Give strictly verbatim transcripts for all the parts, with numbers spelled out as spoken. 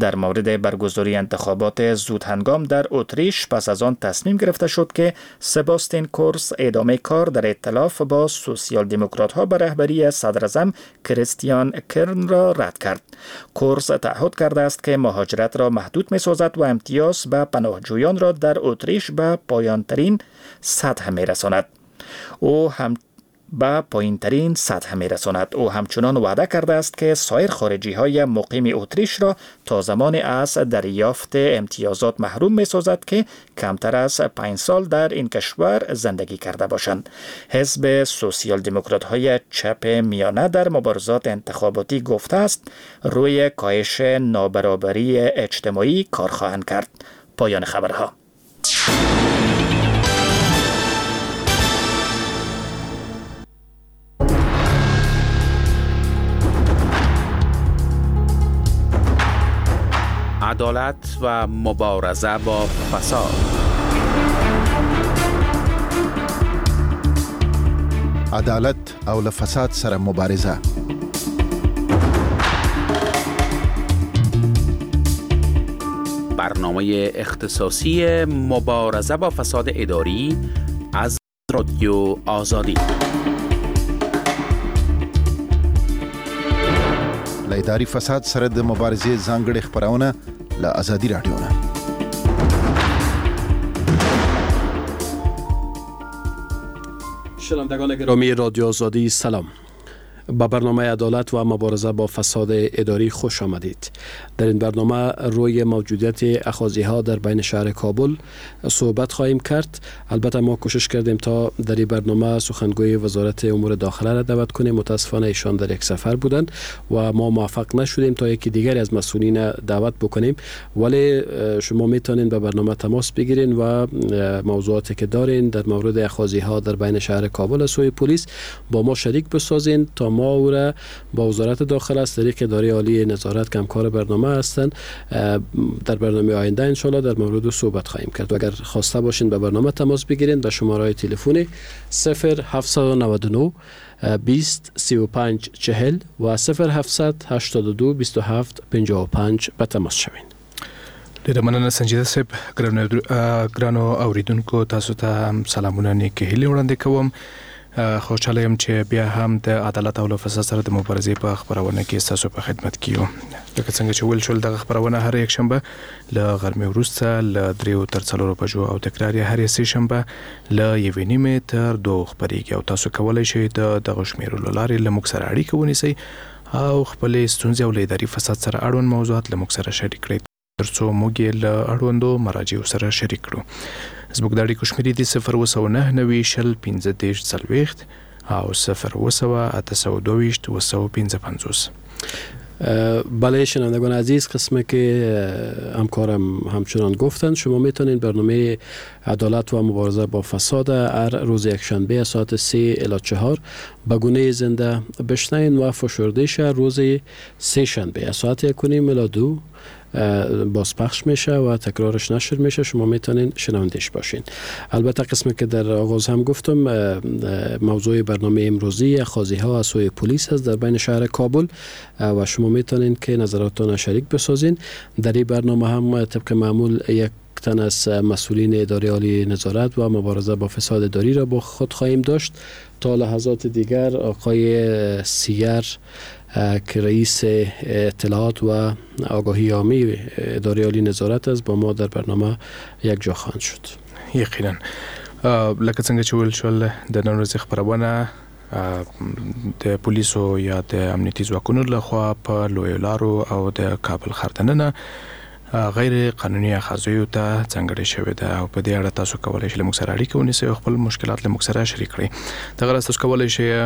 در مورد برگزاری انتخابات زود هنگام در اتریش پس از آن تصمیم گرفته شد که سباستین کورس ادامه کار در ائتلاف با سوسیال دموکرات ها به رهبری صدر اعظم کریستیان کرن را رد کرد. کورس تعهد کرده است که مهاجرت را محدود می سازد و امتیاز به پناهجویان را در اتریش به پایان ترین سطح می رساند. او هم به پایین ترین سطح می رساند. او همچنان وعده کرده است که سایر خارجی های مقیم اتریش را تا زمان از دریافت امتیازات محروم می سازد که کمتر از پنج سال در این کشور زندگی کرده باشند. حزب سوسیال دموکرات های چپ میانه در مبارزات انتخاباتی گفته است روی کاهش نابرابری اجتماعی کار خواهند کرد. پایان خبرها. عدالت و مبارزه با فساد. عدالت او له فساد سره مبارزه. برنامه اختصاصی مبارزه با فساد اداری از رادیو آزادی. له اداري فساد سره د مبارزې ځانګړې خبرونه له آزادي رادیو نه. شنوندگان گرامی رادیو آزادی سلام. با برنامه عدالت و مبارزه با فساد اداری خوش آمدید. در این برنامه روی موجودیت اخاذی‌ها در بین شهر کابل صحبت خواهیم کرد. البته ما کوشش کردیم تا در این برنامه سخنگوی وزارت امور داخله را دعوت کنیم. متاسفانه ایشان در یک سفر بودند و ما موفق نشدیم تا یکی دیگری از مسئولین دعوت بکنیم، ولی شما میتونین به برنامه تماس بگیرین و موضوعاتی که دارین در مورد اخاذی‌ها در بین شهر کابل از سوی پلیس با ما شریک بسازین تا ما او را با وزارت داخله از طریق اداره عالی نظارت که همکار برنامه هستند در برنامه آینده انشالله در مورد صحبت خواهیم کرد. و اگر خواسته باشین به برنامه تماس بگیرین به شماره تلفنی صفر هفت نه نه بیست سی و پنج چهل و صفر هفت هشتاد و دو بیست و هفت پنجاه و پنج به تماس شوین. ډیره مننه سنجیده صاحب. ګرانو اوریدونکو تاسو ته سلامونه نیکې هیلې وړاندې کوم. خوشحاله یم چې بیا هم د عدالت او فساد سره د مبارزې په خبرونه کې ستاسو په خدمت کې یو. لکه څنګه چې ویل شول دغه خبرونه هر یک شنبه له غرمې وروسته له دریو تر څلورو بجو او تکرار یې هر سه شنبه له یوې نیمې تر دوه خبرېږي او تاسو کولی شئ د دغه شمیرو له لارې له موږ سره اړیکه ونیسئ او خپلې ستونزې او له اداري فساد سره اړوند موضوعات له موږ سره شریک کړئ ترڅو موږ یې له اړوندو مراجعو سره شریک کړو. زموږ د اړیکو شمیرې دي صفر اوه سوه نهه نوي شل پنځه دېرش څلوېښت او صفر اوه سوه اته سوه دوهویشت اوه سوه پنځه پنځوس. بله شنوندگان عزیز، قسمه که همکارم همچنان گفتند شما میتونید برنامه عدالت و مبارزه با فساد هر روز یک شنبه از ساعت سه الی چهار به گونه زنده بشنوید و فشردهش روز سه شنبه از ساعت یک و نیم الی دو بازپخش میشه و تکرارش نشر میشه. شما میتونین شنوندش باشین. البته قسمی که در آغاز هم گفتم موضوع برنامه امروزی اخاذی ها از سوی پلیس هست در بین شهر کابل و شما میتونین که نظراتتان شریک بسازین. در این برنامه هم طبق معمول یک تن از مسئولین اداره عالی نظارت و مبارزه با فساد اداری را با خود خواهیم داشت. تا لحظات دیگر آقای سیر که رئیس اطلاعات و آگاهی عامی اداره عالی نظارت است با ما در برنامه یک جا خواهند شد. یقینا لکه څنګه چې ویل شول د نن ورځې خبرونه د پولیسو یا د امنیتي ځواکونو لخوا په لویو لارو او د کابل ښار دننه غیر قانوني اخاذیو ته ځانګړې شوې ده او په دې اړه تاسو کولی شئ له موږ سره اړیکه ونیسئ او خپل مشکلات له موږ سره شریک کړئ. دغه راز تاسو کولی شئ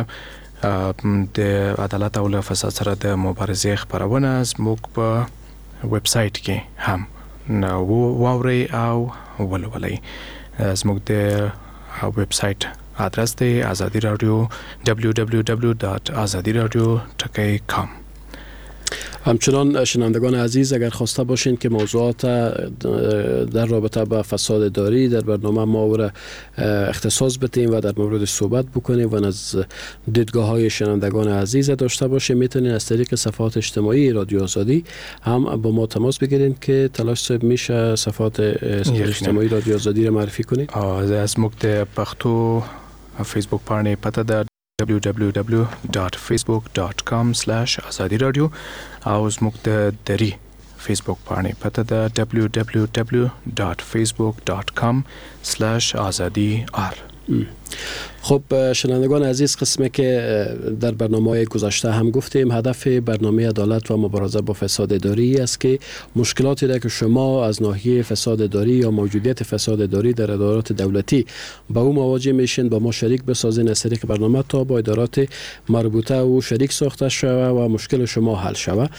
د عدالت او له فساد سره د مبارزې خبرونه زموږ په ویب سایټ کې هم واورئ او ولولئ. زموږ د ویب سایټ آدرس دی آزادی رادیو دبلیو دبلیو دبلیو ډاټ آزادی رادیو ټکی کام. همچنان شنوندگان عزیز اگر خواسته باشین که موضوعات در رابطه با فساد اداری در برنامه ما را اختصاص بدیم و در مورد صحبت بکنیم و از دیدگاه های شنوندگان عزیز داشته باشیم، میتونین از طریق صفحات اجتماعی رادیو آزادی هم با ما تماس بگیرین که تلاش صاحب میشه صفحات اجتماعی رادیو آزادی را معرفی کنید. از مکت پختو فیسبوک پاڼې پته ده دبلیو دبلیو دبلیو دات فیسبوک دات کام سلاش آزادی رادیو او زموږ د دری فیسبوک پاڼې پته ده دبلیو دبلیو دبلیو دات فیسبوک دات کام سلاش آزادی آر. خب شنوندگان عزیز، قسمی که در برنامه گذشته هم گفتیم، هدف برنامه عدالت و مبارزه با فساد اداری است که مشکلاتی را که شما از ناحیه فساد اداری یا موجودیت فساد اداری در ادارات دولتی با او مواجه میشین با ما شریک بسازین از طریق برنامه تا با ادارات مربوطه و شریک ساخته شود و مشکل شما حل شود.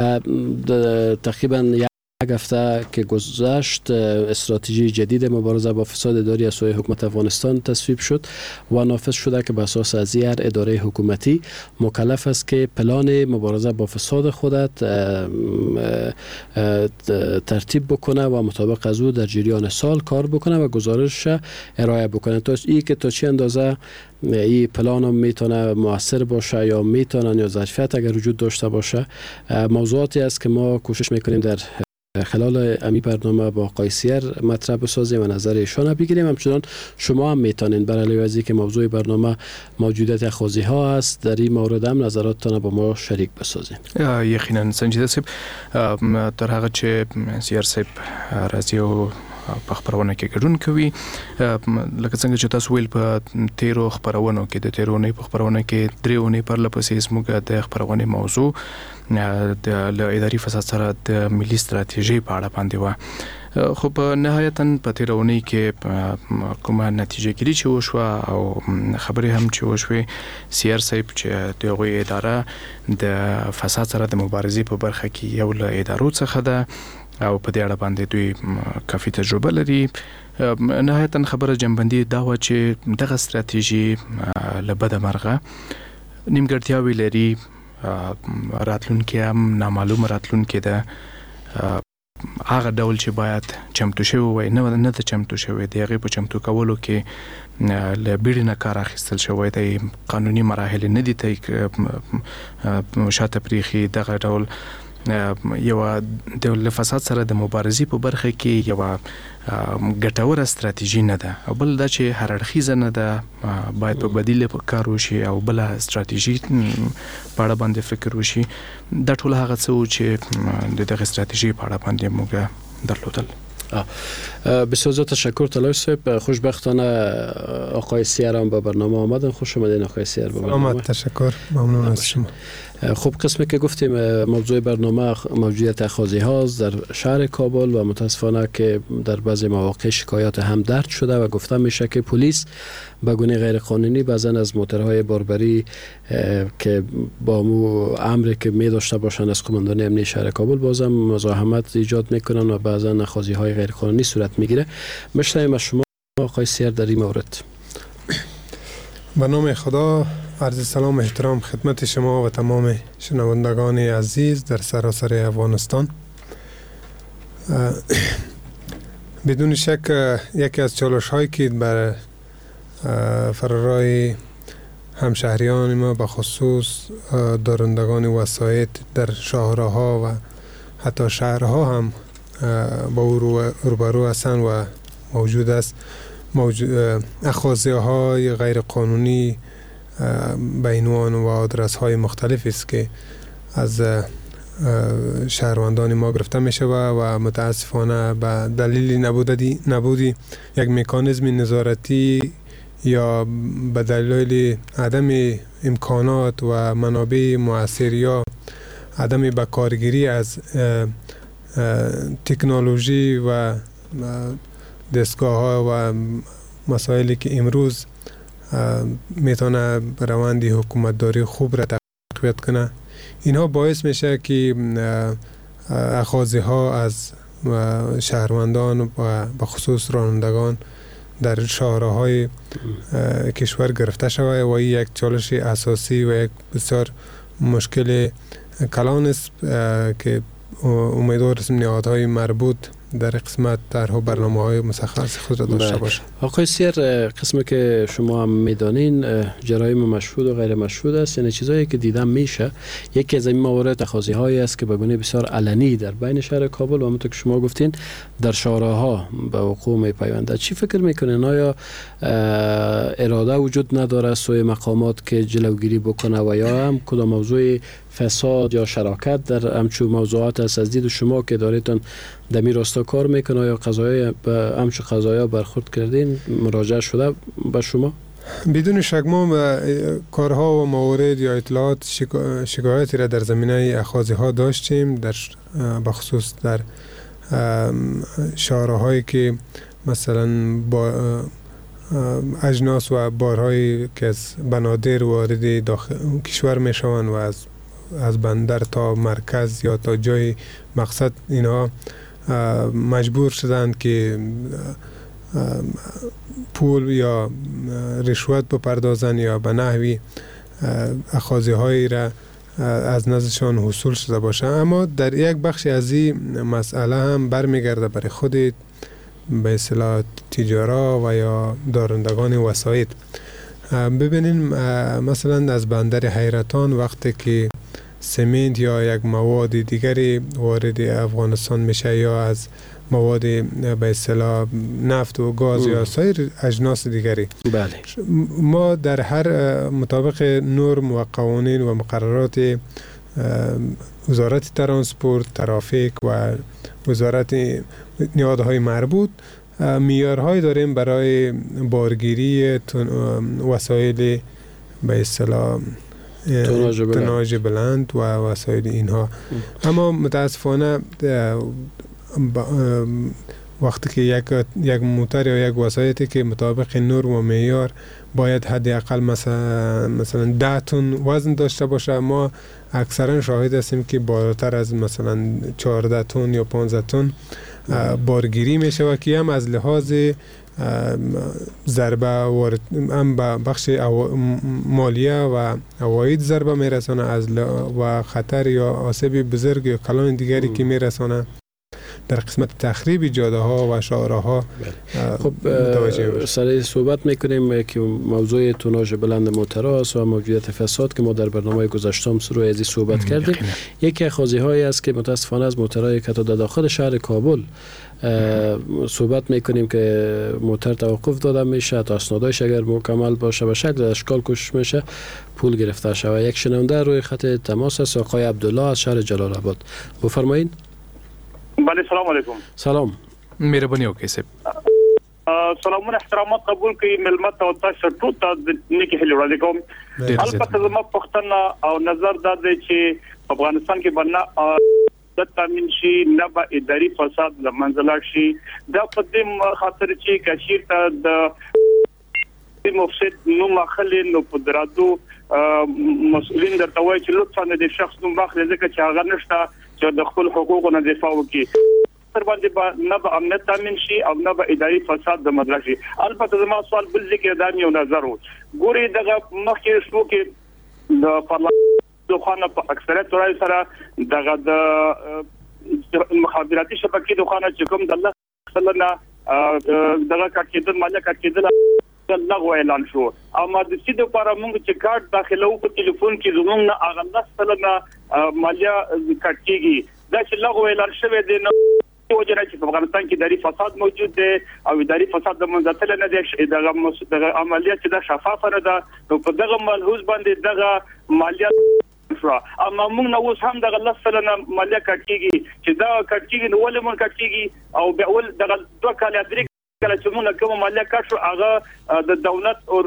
تقریبا یک هفته که گذشت استراتژی جدید مبارزه با فساد اداری از سوی حکومت افغانستان تصویب شد و نافذ شده که به اساس از هر اداره حکومتی مکلف است که پلان مبارزه با فساد خودت ترتیب بکنه و مطابق از او در جریان سال کار بکنه و گزارش ارائه بکنه تا ای که تا چه اندازه این پلان هم میتونه مؤثر باشه یا میتونه یا ظرفیت اگر وجود داشته باشه. موضوعاتی است که ما کوشش میکنیم در خلال امی برنامه با آقای سیر مطرح بسازیم و نظر ایشان بگیریم. همچنان شما هم میتونین بر علیه از اینکه موضوع برنامه موجودیت اخاذی ها است در این مورد هم نظراتتان با ما شریک بسازین. یقینا سنجیده صاحب، در هغه چې سیر صاحب راځي او په خبرونه کې ګډون کوي، لکه څنګه چې تاسو ویل په تیرو خبرونو کې د تیرونې په خبرونه کې درېونې پر لپسې زموږ د خبرونې موضوع د اداري فساد سره د ملي ستراتیژي په اړه باندې و. خو په نهایتا په تیرونې کې کومه نتیجه ګیري چې وشوه او خبرې هم چې وشوې، سیر صاحب چې دغه اداره د فساد سره د مبارزې په برخه کې یو له ادارو څخه ده او په دې اړه باندې دوی کافي تجربه لري. نهایتا خبره جنبندي دا و چې دغه ستراتیژي له بده مرغه نیمګړتیاوې لري، راتلونکي هم نامعلوم راتلونکي ده. هغه ډول چې باید چمتو شوی وای نه نه ته چمتو شوی دی، هغه په چمتو کولو کې له بیړې نه کار اخیستل شوی دی، قانوني مراحل نه دي ته شاته پریخي. دغه ډول یو د فساد سره د مبارزې په برخه کې یو ګټوره ستراتیژي نه ده، او بل دا چې هر اړخیزه نه ده، باید په بدیل کار وشي او بل ستراتیژي په اړه باندې فکر وشي. دا ټول هغه څه چې د دغه ستراتیژي په اړه باندې موږ درلودل. بسیار تشکر طلایش صاحب. خوشبختانه آقای سیر هم به برنامه آمدن. خوش آمدین آقای سیر به برنامه. تشکر، ممنون از شما. خب قسمی که گفتیم موضوع برنامه موجودیت اخاذی هاست در شهر کابل و متاسفانه که در بعضی مواقع شکایات هم درج شده و گفته میشه که پلیس به گونه غیر قانونی بعضن از موتورهای باربری که با مو امری که می داشته باشند از قماندانی امنیت شهر کابل بازم مزاحمت ایجاد میکنن و بعضن اخاذی های غیر قانونی صورت میگیره. مشتایم از شما آقای سیر در این مورد. به نام خدا، عرض سلام و احترام خدمت شما و تمام شنوندگان عزیز در سراسر افغانستان. بدون شک یکی از چالش هایی که بر فرارای همشهریان ما به خصوص دارندگان وسایط در شاهراها و حتی شهرها هم با او روبرو هستند و موجود است. اخاذی های غیر قانونی به عنوان و آدرس های مختلف است که از شهروندان ما گرفته می شود و متاسفانه به دلیل نبودی نبودی یک مکانیزم نظارتی یا به دلیل عدم امکانات و منابع مؤثر یا عدم بکارگیری از تکنولوژی و دستگاه ها و مسائلی که امروز میتونه روند حکومتداری خوب را تقویت کنه، اینها باعث میشه که اخاذی ها از شهروندان و به خصوص رانندگان در شهرهای کشور گرفته شود و این یک چالش اساسی و یک بسیار مشکل کلان است که امیدوار هستیم نهادهای مربوط در قسمت طرح برنامه های مشخص خود را داشته باشه. آقای سیر، قسمی که شما هم میدانین جرایم مشهود و غیر مشهود است، یعنی چیزایی که دیدم میشه. یکی از این موارد تخاذی هایی است که به گونه بسیار علنی در بین شهر کابل و همونطور که شما گفتین در شارع‌ها به وقوع میپیونده. چی فکر میکنین؟ آیا اراده وجود نداره سوی مقامات که جلوگیری بکنه و یا هم کدام موضوع فساد یا شراکت در همچون موضوعات است از دید شما که داریتون دمی راستا کار میکنه یا قضایای به همچون قضایا برخورد کردین مراجعه شده به شما؟ بدون شک ما کارها و موارد یا اطلاعات شکایتی را در زمینه اخاذی ها داشتیم، در بخصوص در شارع‌هایی که مثلا با اجناس و بارهایی که از بنادر وارد داخل کشور میشوند و از از بندر تا مرکز یا تا جای مقصد اینها مجبور شدند که پول یا رشوت بپردازن یا به نحوی اخاذی هایی را از نزدشان حصول شده باشه. اما در یک بخش از این مسئله هم برمیگرده برای خود به اصطلاح تجارا و یا دارندگان وسایط. ببینین مثلا از بندر حیرتان وقتی که سمنت یا یک مواد دیگری وارد افغانستان میشه یا از مواد به اصطلاح نفت و گاز یا سایر اجناس دیگری، بله، ما در هر مطابق نرم و قوانین و مقررات وزارت ترانسپورت، ترافیک و وزارت نهادهای مربوط معیارهای داریم برای بارگیری وسایل به اصطلاح توناژ بلند و وسایل اینها. اما متاسفانه وقتی که یک یک موتر یا یک وسایلی که مطابق نرم و معیار باید حداقل مثلا مثلا ده تن وزن داشته باشه، ما اکثرا شاهد هستیم که بالاتر از مثلا چهارده تن یا پانزده تن بارگیری میشه و که هم از لحاظ ضربه وارد هم به بخش مالیه و عواید ضربه میرسانه از و خطر یا آسیب بزرگ یا کلان دیگری که میرسانه در قسمت تخریب جاده ها و شارع ها. خب سر صحبت میکنیم که موضوع توناژ بلند موترها است و موجودیت فساد که ما در برنامه گذشته هم روی ازی صحبت کردیم. یکی اخاذی هایی است که متاسفانه از موترهای که تا داخل شهر کابل صحبت میکنیم که موتر توقف داده میشه تا اسنادش اگر مکمل باشه و شکل اشکال کش میشه پول گرفته شود. یک شنونده روی خط تماس است، آقای عبدالله از شهر جلال آباد. بفرمایید. بله، سلام علیکم. سلام. مهربانی وکړئ صاحب. سلامونه احترامات قبول کړئ ملمت او تاسو ټول ته نیکی هیله وړاندې کوم. البته زما پوښتنه او نظر دا دی چې افغانستان کې بنا د تامین شي نه به اداري فساد لمنځل شي. دا په دې خاطر چې کشیر ته د مفسد نو مخلې نو پدرادو مسؤلین درته وایي چې لطفا د شخص نو مخلې ځکه چې هغه نشته چې د خپل حقوقو دفاع وکړي. تر باندې نه به امنیت تامین شي او نه به اداري فساد د مدرسې شي. البته زما سوال بل ذکر دا یو نظر و ګوري دغه مخکې شو کې د پارلمان خانه په اکثریت راي سره دغه د مخابراتي شبکې د خانه چې کوم د الله سلنه دغه کټیدل مالک کټیدل لغوه اعلان شو. اما د سیده لپاره موږ چې کارت داخلو په ټلیفون کې زموږ نه اغه سلنه مالیه کټ کیږي. دا چې لغوه اعلان شوی دی نو وجره چې په افغانستان کې اداري فساد موجود دی او اداري فساد د منځتل نه دی دغه دغه عملیات چې د شفافه نه ده نو په دغه ملحوظ باندې دغه مالیات شو. اما موږ نو اوس هم دغه لسلنه مالیه کټ کیږي چې دا کټ کیږي نو ولې مونږ کټ کیږي او به ول دغه دوه کال درې کله چې موږ کوم مالیه کټ شو هغه د دولت او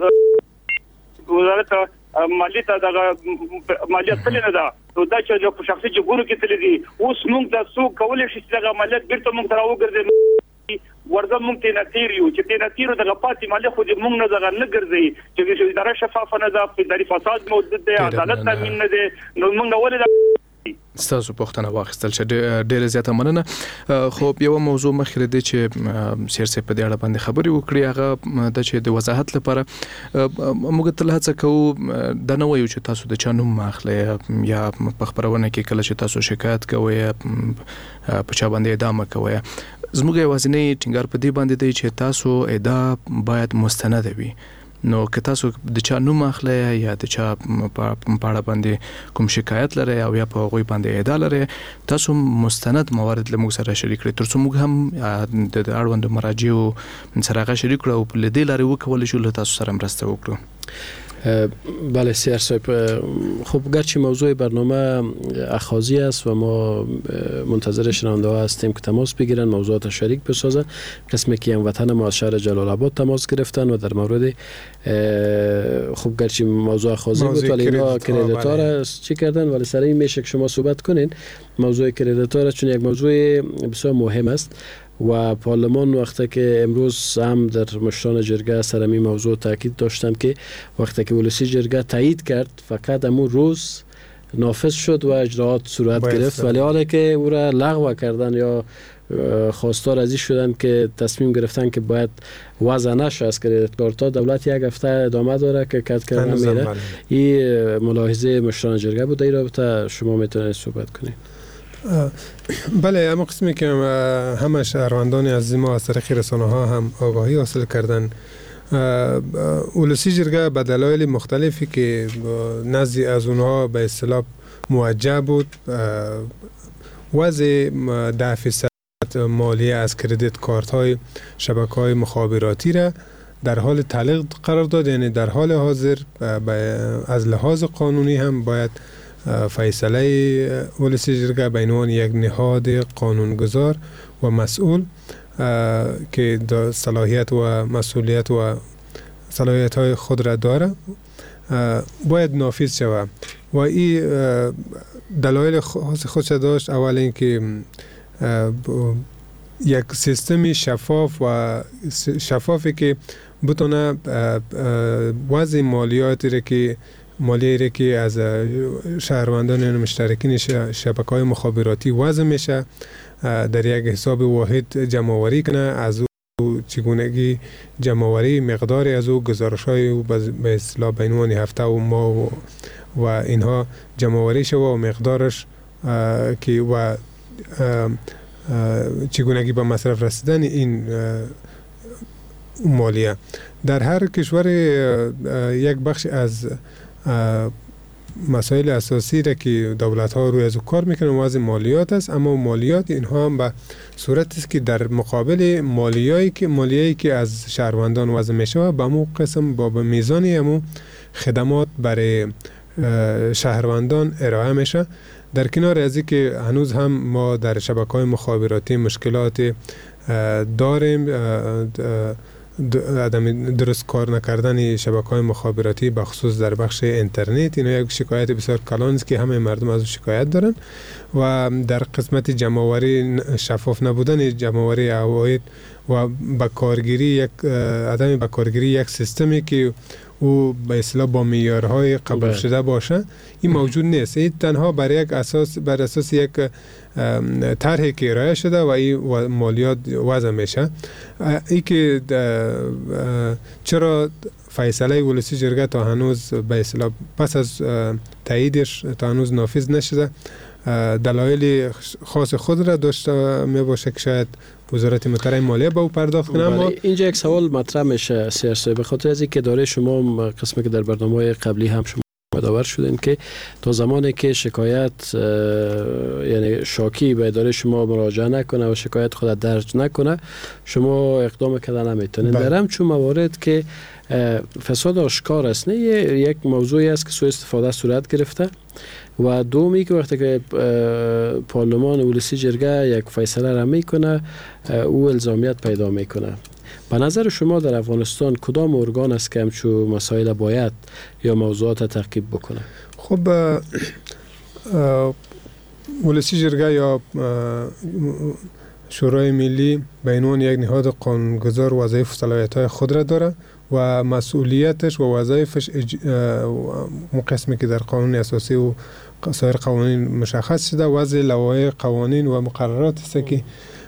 وزارت مالیه ته دغه مالیه تل نه ده نو دا چې په شخصي جګورو کې تل دي. اوس موږ د سو کولای شي چې دغه مالیه بیرته موږ تراو ګرځي ورته موږ ته نتیریو چې ته نتیرو دغه پاتې مالیه خو موږ نه دغه نه ګرځي چې اداره شفافه نه ده، اداري فساد موجود دی، عدالت تامین نه دی. نو موږ ولې ستاسو پوښتنه واخیستل چې ډېر زیاته مننه. خو یو موضوع مخکې دی چې سیاسي په دې اړه باندې خبرې وکړي، هغه د چې د وضاحت لپاره موږ تل هڅه کوو دا نه وایو چې تاسو د چا نوم اخلئ یا په خبرونه کې کله چې تاسو شکایت کوئ په چا باندې ادعا کوئ. زموږ یوازینی ټینګار په دې باندې دی چې تاسو ادعا باید مستند وي. نو که تاسو د چا نوم اخلئ یا د چا په اړه باندې کوم شکایت لرئ او یا په هغوی باندې ادعا لرئ، تاسو مستند موارد له موږ سره شریک کړئ ترڅو موږ هم د اړوندو مراجعو سره هغه شریک کړو او له دې لارې وکولی شو له تاسو سره مرسته وکړو. بله سیار صاحب، خب گرچه موضوع برنامه اخاذی است و ما منتظر شنونده ها هستیم که تماس بگیرن، موضوعات شریک بسازن. قسمی که هموطن ما از شهر جلال آباد تماس گرفتن و در مورد خب گرچه موضوع اخاذی بود ولی اینا کردیتار چی کردن، ولی سر این میشه که شما صحبت کنین موضوع کردیتار، چون یک موضوع بسیار مهم است و پارلمان وقتی که امروز هم در مشران جرگه سر این موضوع تاکید داشتند که وقتی که ولسی جرگه تایید کرد فقط امون روز نافذ شد و اجراعات صورت گرفت، ولی حالا که او را لغو کردن یا خواستار ازی شدن که تصمیم گرفتن که باید وضع نشه از کردیت کارت ها، دولت یک هفته ادامه داره که کد کردن میره. این ملاحظه مشران جرگه بود. این رابطه شما میتونید صحبت کنید. بله، اما قسمی که همه شهروندان از ما از طریق رسانه ها هم آگاهی حاصل کردن، ولسی جرگه به دلایل مختلفی که نزد از اونها به اصطلاح موجه بود وضع ده فیصد مالیه از کردیت کارت های شبکه های مخابراتی را در حال تعلیق قرار داد. یعنی در حال حاضر از لحاظ قانونی هم باید فیصله ولسی جرگه به عنوان یک نهاد قانونگذار و مسئول که صلاحیت و مسئولیت و صلاحیت های خود را داره باید نافذ شود و این دلایل خاص خودش داشت. اول اینکه یک سیستم شفاف و شفافی که بتونه وضع مالیاتی را که مالیه را که از شهروندان مشترکین شبکه‌های مخابراتی وضع میشه در یک حساب واحد جمع‌آوری کنه، از او چگونگی جمع‌آوری مقداری از او گزارش‌های او به اصطلاح به عنوان هفته و ماه و, و اینها جمع‌آوری شود و مقدارش که و چگونگی به مصرف رسیدن این مالیه. در هر کشور یک بخش از مسائل اساسی را که دولت ها روی از کار میکنن وضع مالیات است، اما مالیات اینها هم به صورت است که در مقابل مالیایی که مالیایی که از شهروندان وضع میشه به مو قسم با میزانی همو خدمات برای شهروندان ارائه میشه. در کنار از این که هنوز هم ما در شبکه‌های مخابراتی مشکلات داریم، عدم درست کار نکردن شبکه‌های مخابراتی به خصوص در بخش اینترنت، اینا یک شکایت بسیار کلان است که همه مردم از شکایت دارن. و در قسمت جمع‌آوری شفاف نبودن جمع‌آوری عواید و با کارگیری یک عدم با کارگیری یک سیستمی که او به اصطلاح با معیارهای قبول شده باشه این موجود نیست. این تنها بر یک اساس بر اساس یک طرحی که ارائه شده و این مالیات وضع میشه. این که چرا فیصله ولسی جرگه تا هنوز به اصطلاح پس از تاییدش تا هنوز نافذ نشده، دلایل خاص خود را داشته می باشه که شاید وزارت محترم مالیه به او پرداخت کنه. اما اینجا یک سوال مطرح میشه سیاسی به خاطر از اینکه داره شما قسمی که در برنامه قبلی هم شما مداور شدین که تا زمانی که شکایت یعنی شاکی به اداره شما مراجعه نکنه و شکایت خود درج نکنه شما اقدام کردن نمیتونین. در همچون موارد که فساد آشکار است، نه یک موضوعی است که سوء استفاده صورت گرفته و دومی که وقتی که پارلمان ولسی جرگه یک فیصله را میکنه او الزامیت پیدا میکنه. به نظر شما در افغانستان کدام ارگان است که همچون مسائل باید یا موضوعات تعقیب بکنه؟ خب ولسی جرگه یا شورای ملی به عنوان یک نهاد قانونگذار وظایف و صلاحیت‌های خود را داره و مسئولیتش و وظایفش قسمی که در قانون اساسی و سایر قوانین مشخص شده، وضع لوایح قوانین و مقررات است که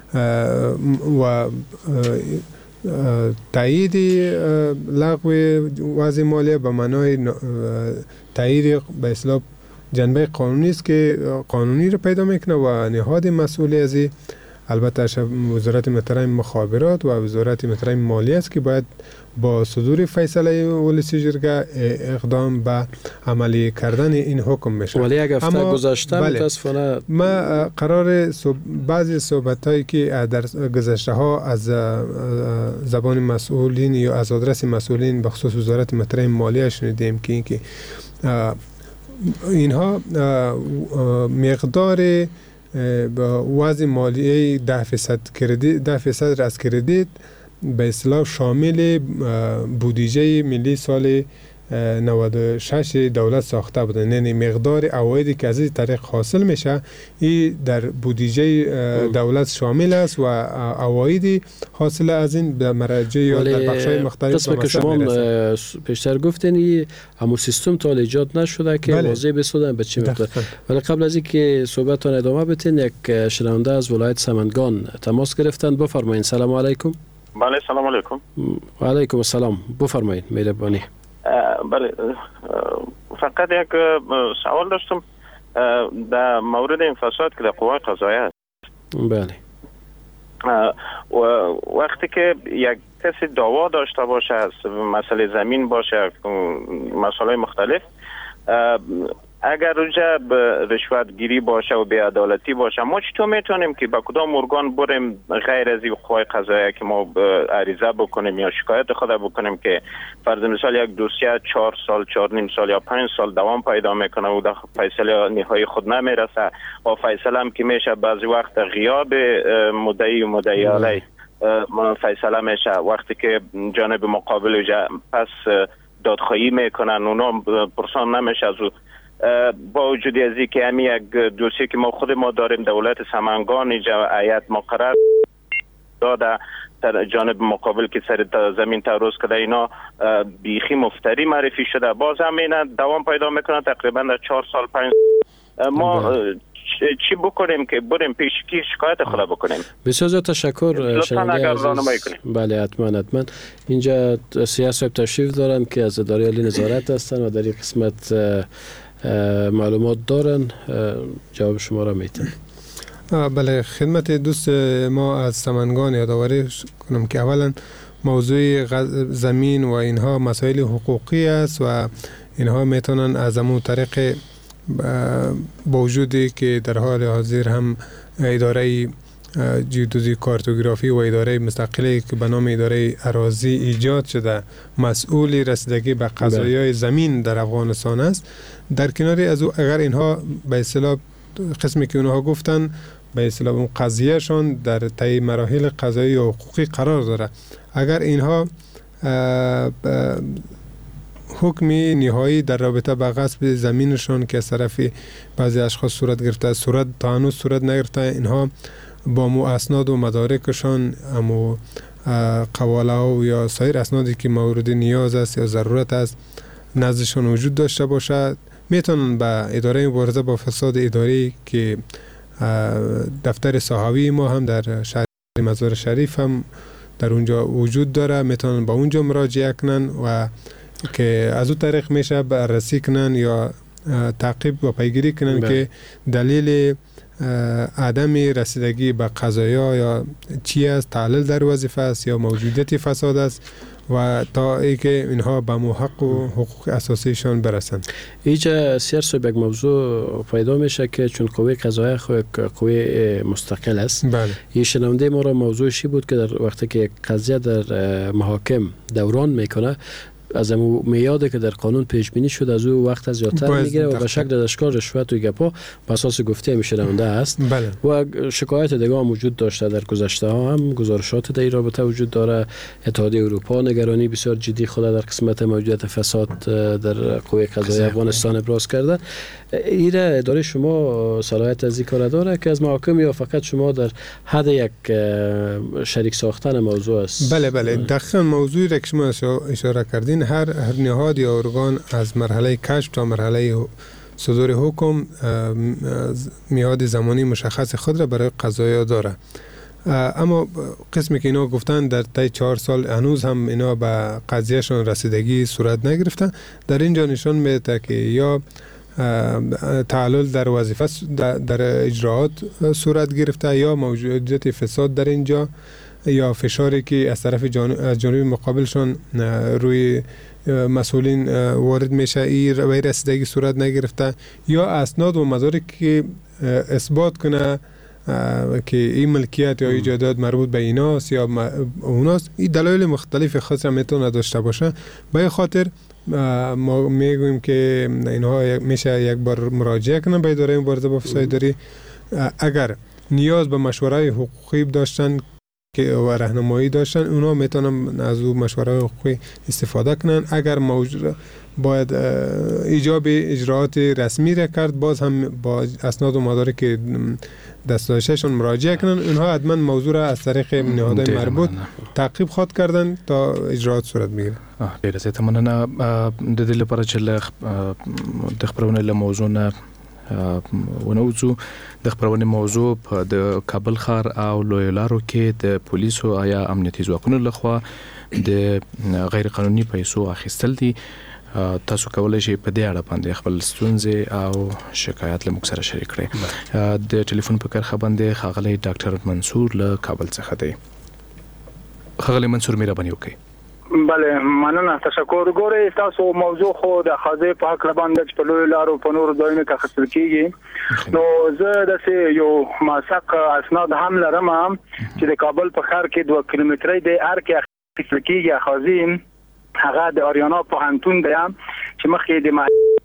و تایید لغو وضع مالیه به معنای تایید به اصطلاح جنبه قانونی است که قانونی رو پیدا میکنه و نهاد مسئولی از البته وزارت محترم مخابرات و وزارت محترم مالیه است که باید با صدور فیصله ولسی جرگه اقدام به عملی کردن این حکم بشه. ولی یک هفته گذشته متاسفانه ما قرار بعضی صحبت هایی که در گذشته ها از زبان مسئولین یا از آدرس مسئولین به خصوص وزارت محترم مالیه شنیدیم که اینکه اینها مقدار وضع مالیه ده فیصد کردیت ده فیصد از کردیت به اصطلاح شامل بودجه ملی سال نود و شش دولت ساخته بودن، یعنی مقدار عوایدی که از این طریق حاصل میشه این در بودجه دولت شامل است و عوایدی حاصل از این به مراجع یا در بخش‌های مختلف به مصرف میرسه. شما پیشتر گفتین همون سیستم تا ایجاد نشده که بله. واضح بسودن به چی مقدار. ولی قبل از اینکه صحبتتون ادامه بدین یک شنونده از ولایت سمنگان تماس گرفتن. بفرمایید. سلام علیکم. بله سلام علیکم. و علیکم السلام. بفرمایید. مهربانی. بله فقط یک سوال داشتم در مورد این فساد که در قوای قضاییه است. بله. و وقتی که یک کسی دعوا داشته باشه از مسئله زمین باشه مسائل مختلف، اگر رجوع به رشوت گیری باشه و بی‌عدالتی باشه، ما چطور میتونیم که با کدام ارگان بریم غیر از قوای قضاییه که ما عریضه بکنیم یا شکایت خود بکنیم که فرض مثال یک دوسیه چهار سال چهار نیم سال یا پنج سال دوام پیدا میکنه و در فیصله نهایی خود نمیرسه و فیصله هم که میشه بعضی وقت غیاب مدعی و مدعی علیه فیصله میشه، وقتی که جانب مقابل پس دادخواهی میکنن اونا پرسان نمیشه از او. با وجود از اینکه همین یک دوسیه که ما خود ما داریم دولت سمنگان اینجا هیئت مقرر داده در جانب مقابل که سر زمین تعرض کرده، اینا بیخی مفتری معرفی شده، باز هم اینا دوام پیدا میکنه تقریبا در چهار سال پنج. ما چی بکنیم که بریم پیش کی شکایت خود بکنیم؟ بسیار زیاد تشکر. لطفاً اگر راهنمایی کنیم. بله حتما حتما. اینجا سیاست صاحب تشریف دارن که از اداره عالی نظارت هستن و در این قسمت معلومات دارن، جواب شما را میتن. بله خدمت دوست ما از سمنگان یادآوری کنم که اولا موضوع زمین و اینها مسائل حقوقی است و اینها میتونن از همون طریق با وجودی که در حال حاضر هم اداره جیودوزی کارتوگرافی و اداره مستقلی که به نام اداره اراضی ایجاد شده مسئول رسیدگی به قضایای زمین در افغانستان است. در کنار از او اگر اینها به اصطلاح قسمی که اونها گفتن به اصطلاح اون قضیهشون در طی مراحل قضایی و حقوقی قرار داره، اگر اینها حکمی نهایی در رابطه با غصب زمینشون که از طرف بعضی اشخاص صورت گرفته صورت تا هنوز صورت نگرفته، اینها با مو اسناد و مدارکشان امو قواله ها یا سایر اسنادی که مورد نیاز است یا ضرورت است نزدشون وجود داشته باشد، میتونن به اداره مبارزه با فساد اداری که دفتر صحاوی ما هم در شهر مزار شریف هم در اونجا وجود داره، میتونن با اونجا مراجعه کنن و که از اون طریق میشه بررسی کنن یا تعقیب و پیگیری کنن بله. که دلیل عدم رسیدگی به قضایا یا چی است، تعلیل در وظیفه است یا موجودیت فساد است و تا ای که اینها به محق و حقوق اساسیشان برسن. اینجا سیاست یک موضوع پیدا میشه که چون قوه قضاییه خود قوه مستقل است. بله. یه شنونده ما را موضوعشی بود که در وقتی که قضیه در محاکم دوران میکنه از اون میاده که در قانون پیش بینی شده از او وقت از زیادتر میگیره و به شکل دستگاه رشوت و گپا بر اساس گفته میشنونده است. بله. و شکایت دیگه هم وجود داشته در گذشته ها، هم گزارشات در این رابطه وجود داره. اتحادیه اروپا نگرانی بسیار جدی خود در قسمت موجودیت فساد در قوه قضاییه افغانستان ابراز کرده. ایره اداره شما صلاحیت از این کار داره که از محاکم یا فقط شما در حد یک شریک ساختن موضوع است؟ بله بله دقیقاً موضوعی را که شما اشاره کردین، هر هر نهاد یا ارگان از مرحله کشف تا مرحله صدور حکم میعاد زمانی مشخص خود را برای قضایا داره. اما قسمی که اینا گفتن در طی چهار سال هنوز هم اینا به قضیهشون رسیدگی صورت نگرفتن. در اینجا نشان میده که یا تعلل در وظیفه در اجراعات صورت گرفته یا موجودیت فساد در اینجا یا فشاری که از طرف جانب جانب مقابلشون روی مسئولین وارد میشه این روی رسیدگی صورت نگرفته یا اسناد و مدارک که اثبات کنه که این ملکیت یا ایجادات مربوط به ایناست یا اوناست. این دلایل مختلف خاص هم میتونه داشته باشه. به خاطر ما میگویم که اینها میشه یک بار مراجعه کنن به اداره مبارزه با فساد اداری. اگر نیاز به مشوره حقوقی داشتن که و راهنمایی داشتن، اونا میتونن از او مشوره حقوقی استفاده کنن. اگر موجود باید ایجاب اجراعات رسمی را کرد، باز هم با اسناد و مدارک دستایششون مراجعه کنن. اونها حتما موضوع را از طریق نهادهای مربوط تعقیب خواهد کردن تا اجراعات صورت بگیره. ډیره زیاته مننه. د دې لپاره چې د خبرونې له موضوع نه ونوځو، د خبرونې موضوع په د کابل ښار او لویو لارو کې د پولیسو یا امنیتي ځواکونو لخوا د غیر قانوني پیسو اخیستل دي. تاسو کولای شئ په دې اړه باندې خپل ستونزې او شکایت له موږ سره شریک کړئ. د ټلیفون په کرښه باندې ښاغلی ډاکټر منصور له کابل څخه دی. ښاغلی منصور مهرباني وکړئ. بله مننه، تشکر. ګورئ تاسو موضوع خو د خاصه په حق باندې چې په لوی لارو په نور ځایونو کې خپل کیږي، نو زه د یو ماسک اسناد هم لرم چې د کابل په ښار کې دوه کیلومترۍ د ار کې خپل کیږي. خازین هغه د اریانا په هنتون دی چې مخکې د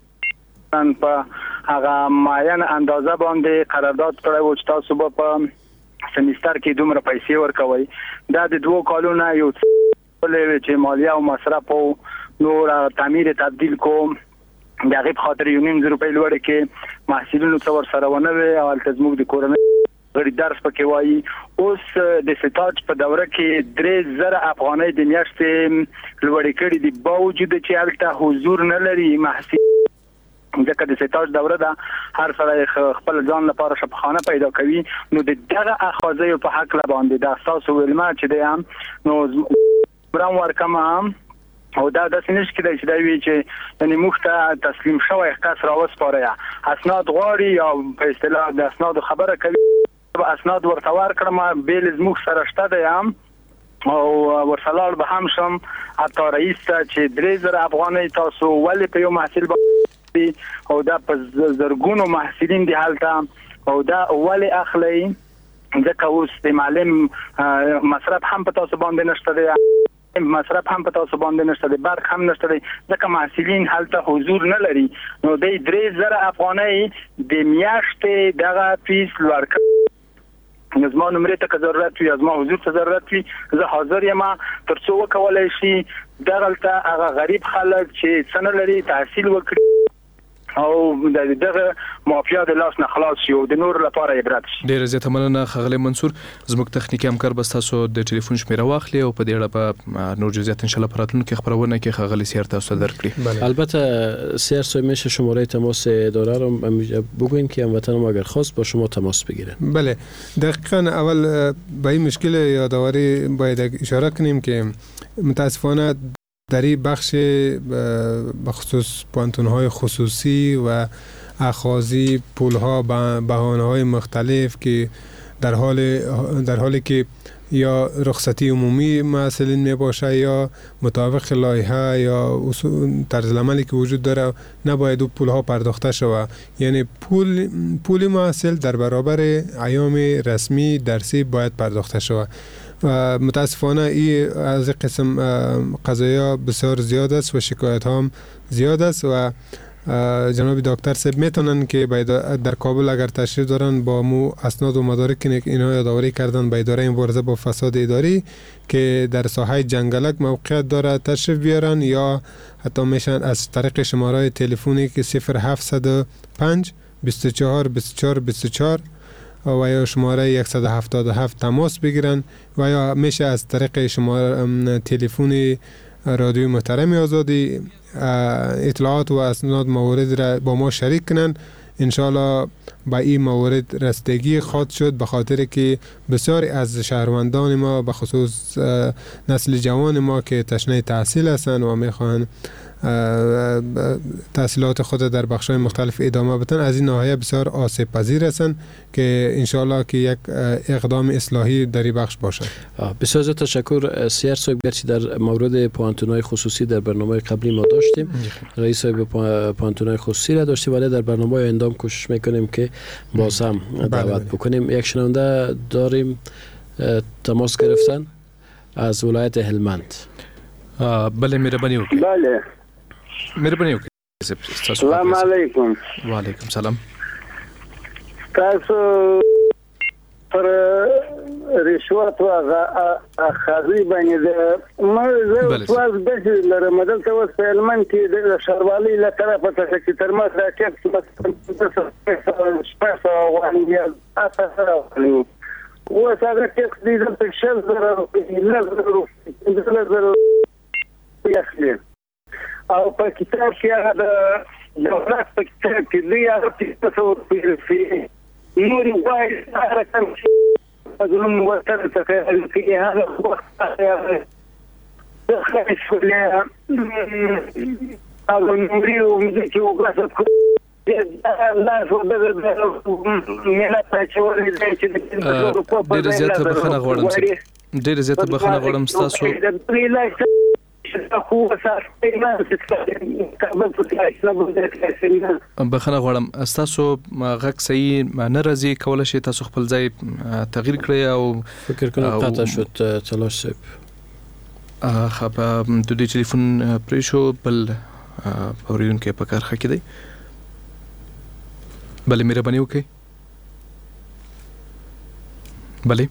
معین په هغه معین اندازه باندې قرارداد کړی و چې تاسو به په سمستر کې دومره پیسې ورکوي. دا د دوه کالونو یو ولې چې مالیه او مصرف او نور تعمیر تبدیل کوم دغه په خاطر یو نیم زره روپۍ لوړ کې محصولونو څور سره ونه وي او تزموږ د کورنۍ غړي درس پکې وایي. اوس د ستاج په دوره کې درې زره افغانۍ د میاشتې لوړ کړي دي، باوجود چې هلته حضور نه لري محصول. ځکه د ستاج دوره ده، هر سړی خپل ځان لپاره شپخانه پیدا کوي. نو د دغه اخاذې په حق باندې د اساس ویلما چې دی هم نو برام ورکم هم او دا د سینش کې د چې دی چې یعنی مخته تسلیم شوی کس راوسپاره اسناد غواړي یا په اصطلاح د اسناد خبره کوي. اسناد ورته ورکړم بیل زموږ سره شته دی هم او ورسلال به هم شم حتی رئیس چې درې زره افغانۍ تاسو ولې په یو محصول باندې او دا په زرګونو محصولین دی هلته او دا ولې اخلي، ځکه اوس د معلم مصرف هم په تاسو باندې نشته دی، مصرف هم په تاسو باندې نشته دی، برق هم نشته دی، ځکه محصولین هلته حضور نه لري. نو د درې زره افغانۍ د میاشتې دغه فیس لوړ کړ. زما نمرې ته ضرورت وي، زما حضور ته ضرورت وي، زه حاضر یم ترڅو وکولای شي دغلته هغه غریب خلک چې څه نه لري تحصیل وکړي او دغه مافیا د لاس نه خلاص شي او د نور لپاره عبرت شي. ډیره زیاته مننه ښاغلی منصور. زموږ تخنیکی همکار به تاسو د ټلیفون شمیره واخلي او په دې اړه به نور جزئیات ان شاء الله په راتلونکي خبرونه کې ښاغلی سیر تاسو درکړي. البته سیر سو میشه شماره تماس اداره رو بگوین که هموطنان اگر خواست با شما تماس بگیرن. بله دقیقاً. اول به این مشکل یادآوری باید اشاره کنیم که متاسفانه در این بخش بخصوص پانتون‌های خصوصی و اخاذی پول‌ها بهانه‌های مختلف که در حال در حالی که یا رخصتی عمومی محصولین می باشه یا مطابق لایحه یا طرز عملی که وجود داره نباید اون پول‌ها پرداخته شود. یعنی پول پول محصول در برابر ایام رسمی درسی باید پرداخته شود متاسفانه این از قسم قضایا بسیار زیاد است و شکایت هم زیاد است و جناب دکتر صاحب میتونن که در کابل اگر تشریف دارن با مو اسناد و مدارک که اینا یادآوری کردن به اداره مبارزه با فساد اداری که در ساحه جنگلک موقعیت داره تشریف بیارن، یا حتی میشن از طریق شماره تلفنی که صفر هفتصد و پنج بیست و چهار بیست و چهار بیست و چهار و یا شماره صد و هفتاد و هفت تماس بگیرن، و یا میشه از طریق شماره تلفنی رادیوی محترم آزادی اطلاعات و اسناد موارد را با ما شریک کنن. انشالله با این موارد رستگی خواهد شد، به خاطر که بسیاری از شهروندان ما به خصوص نسل جوان ما که تشنه تحصیل هستند و میخوان تحصیلات خود در بخش‌های مختلف ادامه بدن، از این ناحیه بسیار آسیب پذیر هستند که انشالله که یک اقدام اصلاحی در این بخش باشد. بسیار زیاد تشکر سیار صاحب. گرچه در مورد پوانتون‌های خصوصی در برنامه قبلی ما داشتیم، رئیس صاحب پوانتون‌های خصوصی را داشتیم، ولی در برنامه آینده کوشش میکنیم که باز هم دعوت بکنیم. یک شنونده داریم تماس گرفتن از ولایت هلمند. بله مهربانی وکړئ. بله مهرباني وکړئ. السلام علیکم. وعلیکم سلام. تاسو پر رشوت او اخذی باندې د سواز د رمضان ته وس په هلمند کې د شروالي له طرفه ته چې تر ما د ټیکس په سپاسه وانګي اساسه و هغه ټیکس دې د شل زره زره یخلی او په کتاب کې هغه د دولت په کتاب کې دی هغه تصور پیل نور وای هغه کوم ظلم وتر تخیل کې هغه وخت هغه خاص له هغه نوري او مې چې وګورم الله شو د مله تاسو ولې چې ډېر زیاته بخنه غواړم ډېر زیاته بخنه غواړم تاسو بخنه غواړم تاسو غږ صحیح نه راځي، کولای شئ تاسو خپل ځای تغییر کړئ او فکر کنم قطع شد تلاش صاحب. خب د دې ټلیفون پرې شو بل اوریدونکو په کار خکې دی. بله مهرباني وکړئ. بله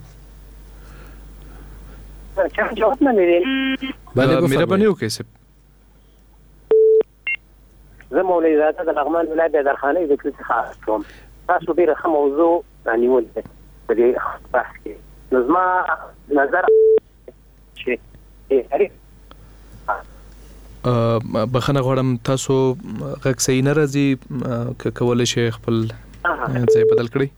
چا جواب نه لري. بله مهرباني وکړئ صاحب. زه مولوي زاده د لغمان ولایت د درخانۍ د کلیسا څخه کوم. تاسو ډیره ښه موضوع نیولې ده په دې بحث کې. نو زما نظر چې هرې بخنه غواړم تاسو غږ صحیح نه راځي، که کولای شئ خپل ځای بدل کړئ.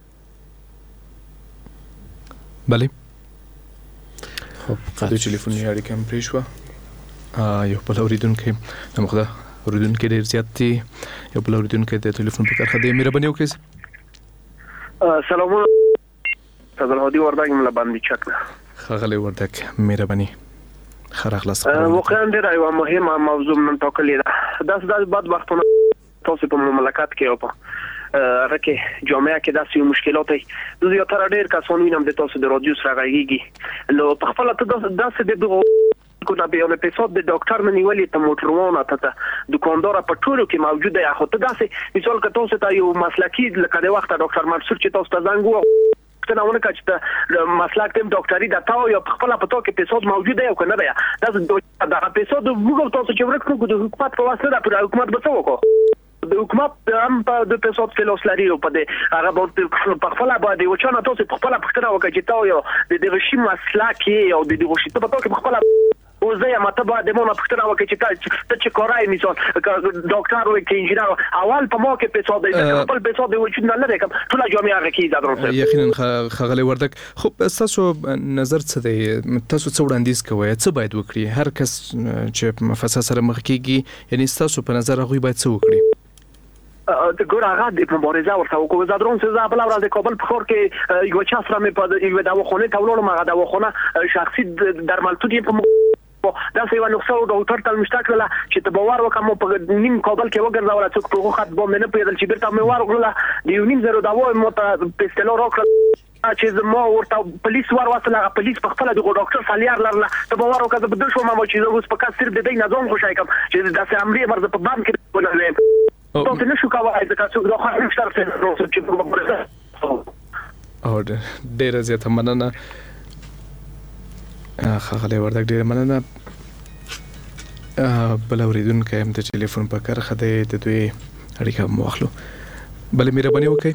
بله خب د ټلیفوني اړیکه هم پرې شوه. یو بل اورېدونکی نمخده اورېدونکی ډېر زیات دي. یو بل اورېدونکی د ټلیفون په کرښه دی. مهرباني وکړئ. سلامونه عبدالهادي وردګ مله باندې چک نه ښاغلی وردګ مهرباني خراغلاس. واقعا ډېره یوه مهمه موضوع نن ټاکلې ده. داسې داسې بدبختونه تاسو په مملکت کې او په هغه کې جامعه کې داسې مشکلات دي. زه زیاتره ډېر کسان وینم د تاسو د رادیو سره غږیږي، نو په خپله ته داسې د دغو کنه بیان اپیزود د ډاکټر منیولې ته موټروان ته دکاندار په ټولو کې موجود دی. خو ته داسې مثال که تاسو ته یو مسلکی لکه د وخت ډاکټر منصور چې تاسو ته زنګ وو څنګه ونه کچ ته مسلک تیم ډاکټري دا تاو یو خپل په تو کې اپیزود موجود دی او کنه دی. دا د اپیزود موږ تاسو چې ورکړو د حکومت په واسطه د حکومت به څه وکړو. د حکومت هم په د اپیزود کې لوس لري او په دې هغه په خپل باندې و چې نه تاسو په خپل پښتنه وکړي چې تاو یو د دغه شی مسلک او د دغه شی په تو کې خپل او زه یم ته به د مونږ پښتنه وکړي چې ته چې کورای مثال ډاکټر او کې انجینر اول په مو کې پیسو دی خپل پیسو دی وجود نه لري کوم ټول جامعه کې دا درته یقینا خغلی وردک. خو تاسو نظر څه دی؟ تاسو څه وړاندیز کوئ څه باید وکړي هر کس چې مفصل سره مخ کیږي؟ یعنی تاسو په نظر هغه باید څه وکړي؟ د ګور هغه د مبارزه ورته وکړو. زه درون څه بل ورځ د کابل په خور کې یو چا سره مې په یو دواخانه ته ولاړم. هغه دواخانه شخصي درملتون په دا څه یو نقصان او ډاکټر ته مشتاق له چې ته باور وکم په نیم کابل کې وګرځول چې په خو خط بو مې نه پیدل چې بیرته مې ورغله د یو نیم زره دوا مو ته پستلو راکړه چې ما ورته پولیس ور وصله پولیس په خپل د ډاکټر سالیار لرله ته باور وکړه په دښو ما چې اوس په کاس صرف د دې نظام خوشای کوم چې د امرې مرز په بام کې ولرم ته نشو کوای ځکه چې دا خو نشته چې په مبارزه او ډیر زیاته مننه خغلی وردک ډیر مننه بل اوریدونکو هم د ټلیفون په کار خدای د دوی اړیکه مو واخلو بل مهرباني وکړئ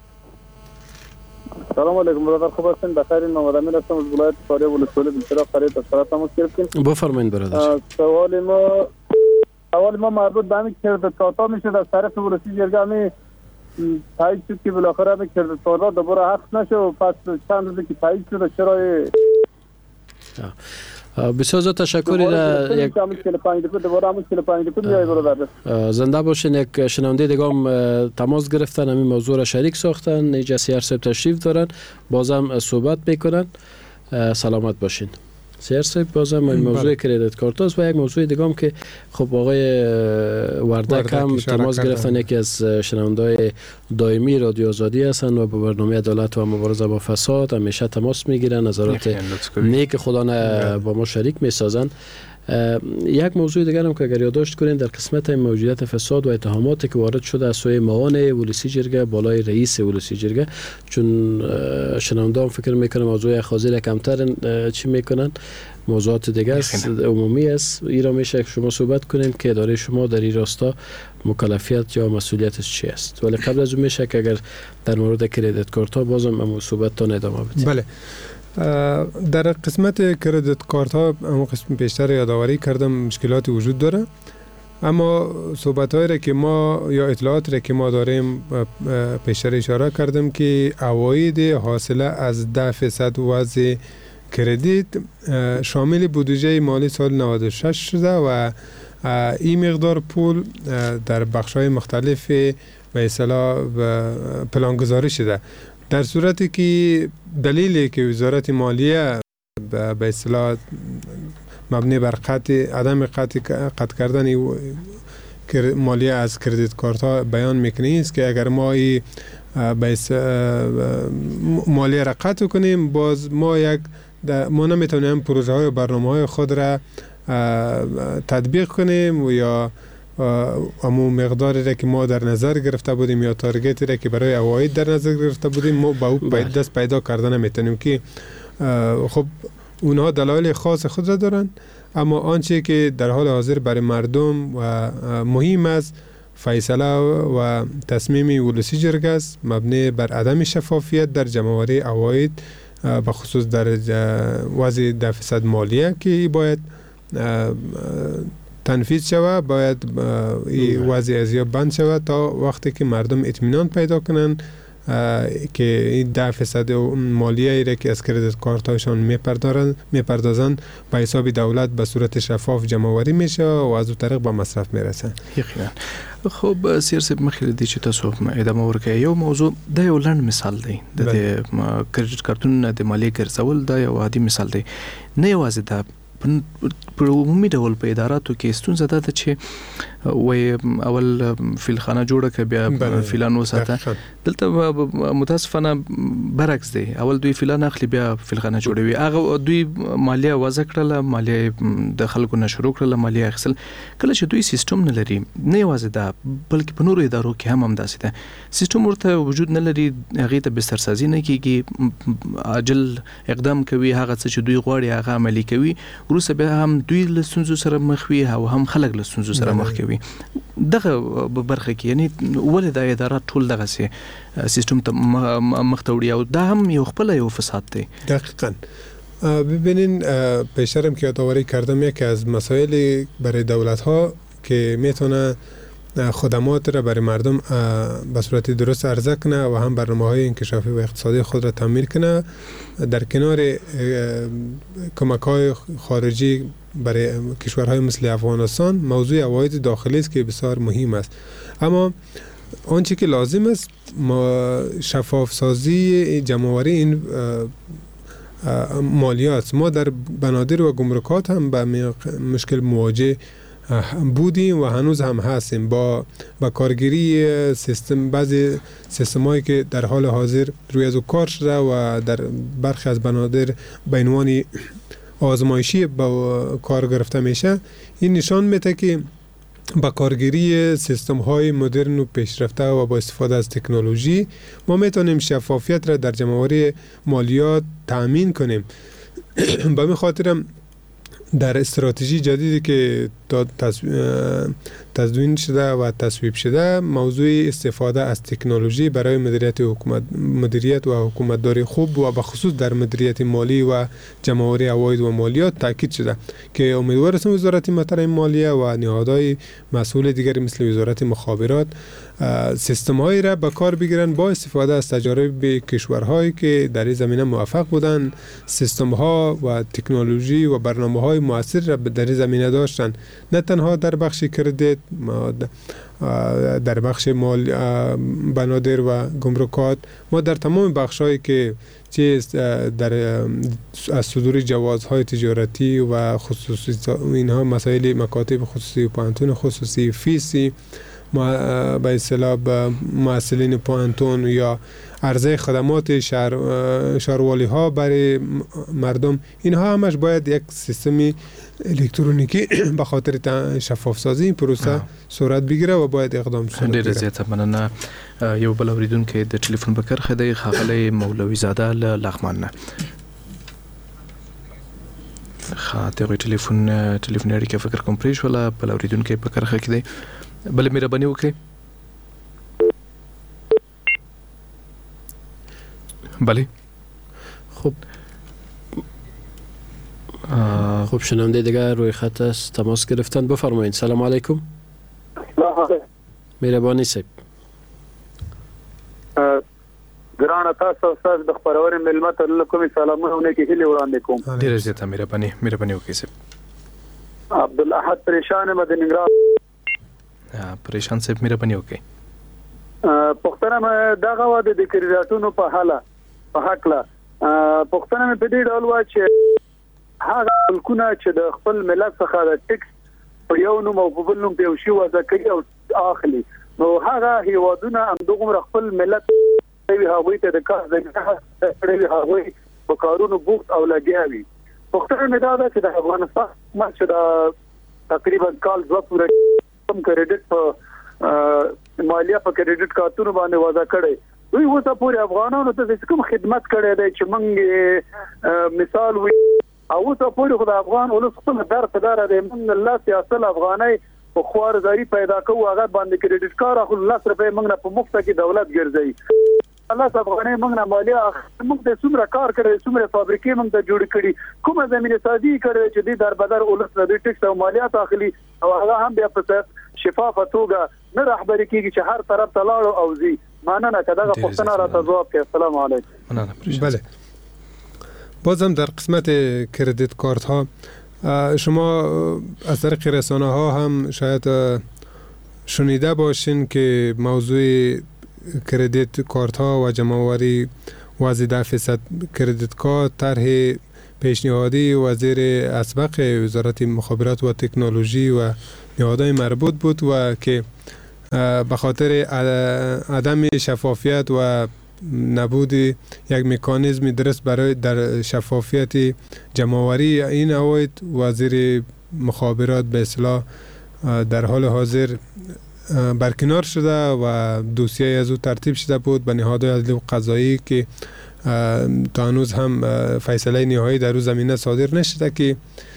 السلام علیکم برادر خوب هستین بخیر این نامه من هستم از ولایت فاریاب ولسوالی بلچراغ قریب از فرات تماس گرفتیم بفرمایید برادر سوال ما سوال ما مربوط به همین کردتکارتا میشه از طرف ولسی جرگه می تایید شد که بالاخره همین کردتکارتا دوباره حق نشه و پس چند روزی که تایید شده چرا بسیار زیاد تشکری را یک زنده باشین. یک شنونده دیگه هم تماس گرفتن همین موضوع را شریک ساختن اینجا سیار صاحب تشریف دارن بازم صحبت میکنن. سلامت باشین سیار صاحب. بازم این موضوع کریدیت کارت است و یک موضوع دیگه هم که خب آقای وردک هم تماس گرفتن یکی از شنونده‌های دائمی رادیو آزادی هستن و با برنامه عدالت و مبارزه با فساد همیشه تماس میگیرن نظرات نیک خدا با ما شریک میسازن. یک موضوع دیگر هم که اگر یادداشت کنین در قسمت موجودیت فساد و اتهاماتی که وارد شده از سوی معاون ولسی جرگه بالای رئیس ولسی جرگه چون شنونده هم فکر میکنم موضوع اخاذی کمتر چی میکنن موضوعات دیگر است عمومی است این را میشه شما صحبت کنیم که اداره شما در این راستا مکلفیت یا مسئولیتش چی است ولی قبل از اون میشه که اگر در مورد کریدیت کارت ها بازم هم صحبتتون ادامه بدید. بله در قسمت کردیت کارت ها اما قسم پیشتر یادآوری کردم مشکلاتی وجود داره اما صحبت هایی را که ما یا اطلاعات را که ما داریم پیشتر اشاره کردم که عواید حاصله از ده فیصد وضع کردیت شامل بودجه مالی سال نود و شش شده و این مقدار پول در بخش های مختلف به اصطلاح پلانگذاری شده در صورتی که دلیلی که وزارت مالیه به اصطلاح مبنی بر قطع عدم قطع قطع کردن مالیه از کردیت کارت ها بیان میکنه است که اگر ما ای مالیه را قطع کنیم باز ما یک ما نمیتونیم پروژه های و برنامه های خود را تطبیق کنیم و یا امو مقداری را که ما در نظر گرفته بودیم یا تارگتی را که برای عواید در نظر گرفته بودیم ما با او دست پیدا کردن نمیتونیم که خب اونها دلایل خاص خود را دارن اما آنچه که در حال حاضر برای مردم و مهم است فیصله و تصمیم ولسی جرگه است مبنی بر عدم شفافیت در جمع‌آوری عواید به خصوص در وضع ده فیصد مالیه که باید تنفیذ شود باید این وضع ازیا بند شود تا وقتی که مردم اطمینان پیدا کنن که این ده فیصد مالیه ای را که از کردیت کارت هاشون میپردازن میپردازن به حساب دولت به صورت شفاف جمع آوری میشه و از اون طریق به مصرف میرسن. یقینا. خب سیر صاحب مخکې دي چې تاسو ادامه ورکړئ یو موضوع د یو لنډ مثال دی د کریډیټ کارتونو د مالیې ګرځول دا یو عادي مثال دی نه یوازې دا په عمومي ډول په اداراتو کې ستونزه ده چې وای اول فیلخانه جوړه ک بیا فیلان وساته دلته متاسفانه برعکس دی اول دوی فیلان اخلي بیا فیلخانه جوړوي هغه دوی مالیه وضع کړله مالیه د خلکو نه شروع کړله مالیه اخیستل کله چې دوی سیستم نه لري نه یوازې دا بلکې په نورو ادارو کې هم همداسې ده سیستم ورته وجود نه لري هغه ته بسترسازي نه کیږي عاجل اقدام کوي هغه څه چې دوی غواړي هغه عملي کوي وروسته بیا هم دوی له ستونزو سره مخ وي او هم خلک له ستونزو سره مخ کوي دغه برخه کې یعنی ولې د ادارات ټول دغه سي سیستم ته مختوړي او دا هم یو خپل یو فساد دی. دقیقاً ببینین پیشترم که یادآوری کردم یکی از مسائل برای دولت ها که میتونه خدمات را برای مردم به صورت درست عرضه کنه و هم برنامه‌های انکشافی و اقتصادی خود را تمویل کنه در کنار کمک‌های خارجی برای کشورهای مثل افغانستان موضوع عواید داخلی است که بسیار مهم است اما آنچه که لازم است ما شفاف سازی جمع‌آوری این مالیات ما در بنادر و گمرکات هم به مشکل مواجه بودیم و هنوز هم هستیم. با با کارگیری سیستم، بعضی سیستمایی که در حال حاضر روی از کار شده و در برخی از بنادر به عنوان آزمایشی با کار گرفته میشه، این نشان میده که با کارگیری سیستم های مدرن و پیشرفته و با استفاده از تکنولوژی ما میتونیم شفافیت را در جمع‌آوری مالیات تأمین کنیم. به همین خاطر در استراتژی جدیدی که تدوین شده و تصویب شده، موضوع استفاده از تکنولوژی برای مدیریت حکومت مدیریت و حکومتداری خوب و به خصوص در مدیریت مالی و جمع‌آوری عواید و مالیات تاکید شده که امیدوار هستم وزارت محترم مالیه و نهادهای مسئول دیگری مثل وزارت مخابرات سیستم هایی را به کار بگیرن با استفاده از تجارب کشورهایی که در این زمینه موفق بودن، سیستم ها و تکنولوژی و برنامه های مؤثر را در این زمینه داشتن، نه تنها در بخش کردیت، در بخش مال بنادر و گمرکات، ما در تمام بخش هایی که چه در از صدور جوازهای تجارتی و خصوصی اینها مسائل مکاتب خصوصی و پانتون خصوصی فیسی ما به اصطلاح مسئولین پانتون یا عرضه خدمات شهر شهروالی ها برای مردم، اینها همش باید یک سیستمی الکترونیکی به خاطر شفاف سازی این پروسه صورت بگیره و باید اقدام شود. ډیر زیاته مننه. یو بل اوریدونکو د ټلیفون په کرخه د خغلی مولوی زاده له لغمان نه خاطر ټلیفون ټلیفون اړیکه فکر کوم پریش ولا بل اوریدونکو په کرخه کې دی. بل مهرباني وکړئ. بله خب خب شنونده دیگر روی خط است تماس گرفتن. بفرمایید. سلام علیکم. مهربانی صاحب. ګران تاسو استاد د خبرونه ملمت له کومي سلامونه کې هلي وړاندې کوم. ډیر زیاته مهرباني مهرباني وکړئ صاحب. عبد الاحد پریشان مدني نګران. پریشان صاحب مهرباني وکړئ. پښتنه مې دغه واده د کریډاتونو په حاله په حق لا پښتنه مې په دې ډول وا چې هغه ملکونه چې د خپل ملت څخه د ټیکس په یو نوم او په بل نوم په شی وځه کوي او اخلي، نو هغه هیوادونه هم دغه خپل ملت وی هغه ته د کار ځای کړی هغه په کارونو بوخت او لګیاوي. پښتنه مې دا چې د افغانستان ماشه د تقریبا کال دوه پورې کم کریډټ په مالیه په کریډټ کارتونو باندې وضع کړي. دوی وته پورې افغانانو ته کوم خدمت کړي دی چې موږ مثال وي او ته پورې خدای افغان ولس خپل در په دار دی موږ الله سیاست افغاني په خوارزاري پیدا کوو هغه باندې کریډټ کار اخو لاس روپے موږ نه په مفت کې دولت ګرځي. الله افغاني موږ نه مالیه موږ د څومره کار کړی څومره فابریکې موږ ته جوړ کړي کومه زمينه سازي کړي چې د در بدر ولس د ټیکس او مالیات اخلي او هغه هم بیا په شفافه توګه نه رهبری کیږي چې هر طرف ته لاړ او زی ماننه کداغه پښتنه را ته جواب کوي. السلام علیکم. بله بازم در قسمت کردیت کارت ها شما از طریق رسانه ها هم شاید شنیده باشین که موضوع کردیت کارت ها و جمع‌آوری وازده فیصد کردیت کارت طرح پیشنهادی وزیر اسبق وزارت مخابرات و تکنولوژی و نهادهای مربوط بود و که به خاطر عدم شفافیت و نبود یک مکانیزم درست برای در شفافیت جمع‌آوری این عواید، وزیر مخابرات به اصطلاح در حال حاضر برکنار شده و دوسیه از او ترتیب شده بود به نهادهای عدلی و قضایی که تا هنوز هم فیصله نهایی در او زمینه صادر نشده که